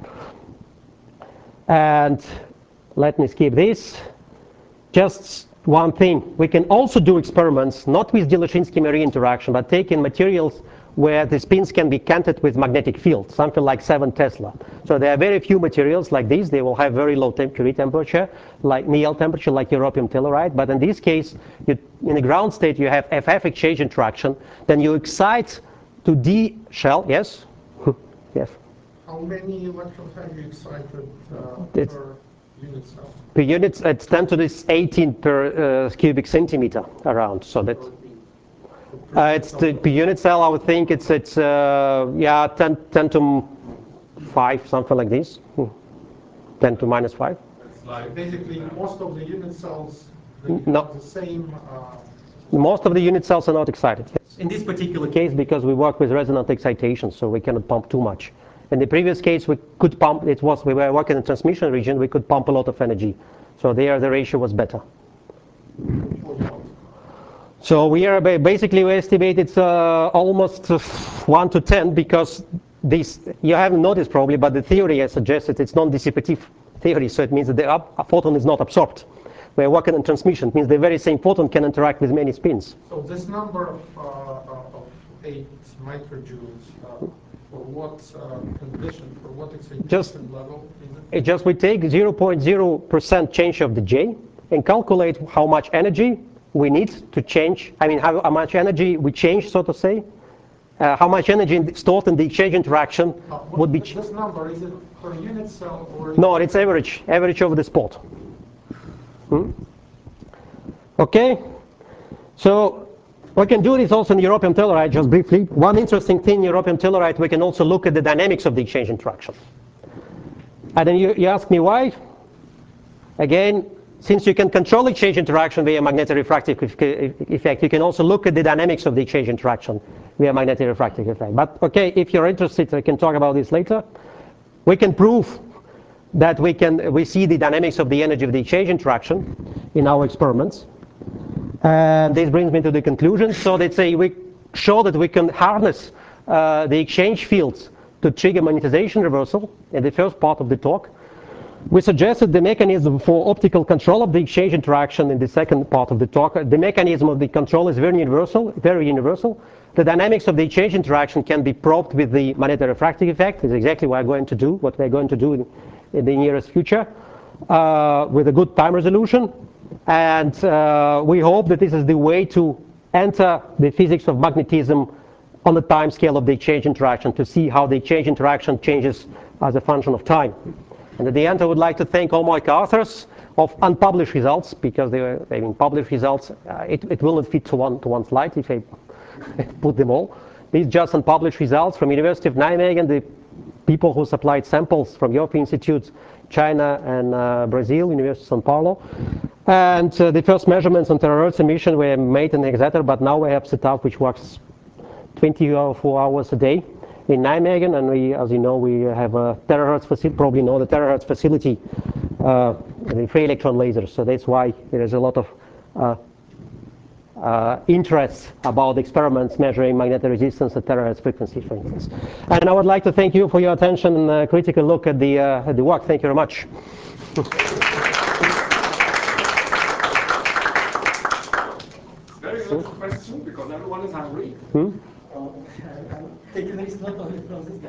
And let me skip this. Just one thing. We can also do experiments, not with Dzyaloshinskii-Mery interaction, but taking materials where the spins can be canted with magnetic field, something like 7 Tesla. So there are very few materials like these. They will have very low Curie temperature, like Néel temperature, like europium telluride. But in this case, in the ground state, you have FF exchange interaction. Then you excite to D shell. Yes? Yes. How many electrons have you excited per unit cell? Per unit, it's 10 to this 18 per cubic centimeter around. So that it's the per unit cell. I would think it's yeah 10 to 5, something like this. 10 to minus 5. Like basically, most of the unit cells No. have the same. Most of the unit cells are not excited. In this particular case, because we work with resonant excitation, so we cannot pump too much. In the previous case, we could pump. We were working in the transmission region. We could pump a lot of energy, so there the ratio was better. So we are basically we estimate it's almost 1 to 10 because this you haven't noticed probably, but the theory I suggested it's non-dissipative theory, so it means that the photon is not absorbed. We're working in transmission. It means the very same photon can interact with many spins. So this number of 8 microjoules. For what condition, for what excitation level is it? We take 0.0% change of the J and calculate how much energy we need to change. I mean, how much energy we change, so to say. How much energy stored in the exchange interaction would be. This number, is it per unit cell or? No, it's average over the spot. Okay, so. We can do this also in europium telluride, just briefly. One interesting thing in europium telluride, we can also look at the dynamics of the exchange interaction. And then you ask me why? Again, since you can control exchange interaction via magnetic refractive effect, you can also look at the dynamics of the exchange interaction via magnetic refractive effect. But okay, if you're interested, I can talk about this later. We can prove that we see the dynamics of the energy of the exchange interaction in our experiments. And this brings me to the conclusion. So let's say we show that we can harness the exchange fields to trigger magnetization reversal in the first part of the talk. We suggested the mechanism for optical control of the exchange interaction in the second part of the talk. The mechanism of the control is very universal, very universal. The dynamics of the exchange interaction can be probed with the magnetic refractive effect. It's exactly what we're going to do in the nearest future with a good time resolution. And we hope that this is the way to enter the physics of magnetism on the time scale of the exchange interaction, to see how the exchange interaction changes as a function of time. And at the end, I would like to thank all my co-authors of unpublished results, because they've been published results. It will not fit to one slide if I put them all. These just unpublished results from University of Nijmegen, the people who supplied samples from European institutes, China and Brazil, University of São Paulo. And the first measurements on terahertz emission were made in Exeter, but now we have set up which works 24 hours a day in Nijmegen, and we, as you know, we have a terahertz facility, probably know the terahertz facility in free electron lasers. So that's why there is a lot of interest about experiments measuring magnetic resistance at terahertz frequency, for instance. And I would like to thank you for your attention and a critical look at the work. Thank you very much. Very good question, because everyone is hungry. I'm taking this not only from this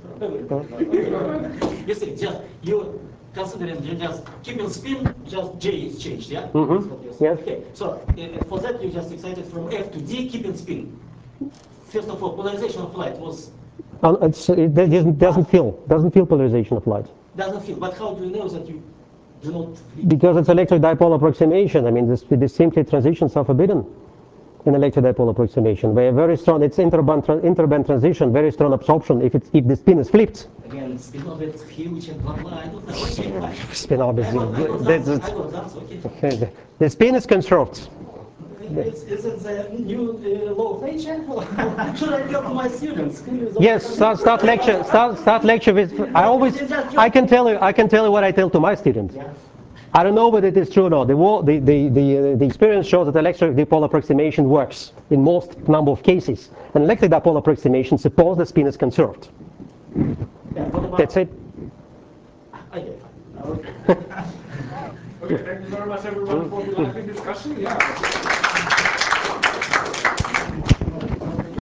guy. You see, you considering you just keeping spin, just J is changed, yeah? Yes. Okay, so for that you just excited from F to D, keeping spin. First of all, polarization of light was... It doesn't feel polarization of light. Doesn't feel, but how do you know that you do not feel? Because it's electric dipole approximation. I mean, the simply transitions are forbidden in electric dipole approximation. We're very strong, it's interband transition, very strong absorption if the spin is flipped. Again, spin orbit, huge and blah blah, I don't know. Okay, spin orbit, okay. The spin is conserved. Is it the new law of nature? Should I talk to my students? Yes, start lecture with, I can tell you what I tell to my students. Yeah. I don't know whether it is true or not. The experience shows that electric dipole approximation works in most number of cases. And electric dipole approximation suppose the spin is conserved. Yeah, that's it. Okay. Okay, thank you very much everyone for the lively discussion. Yeah.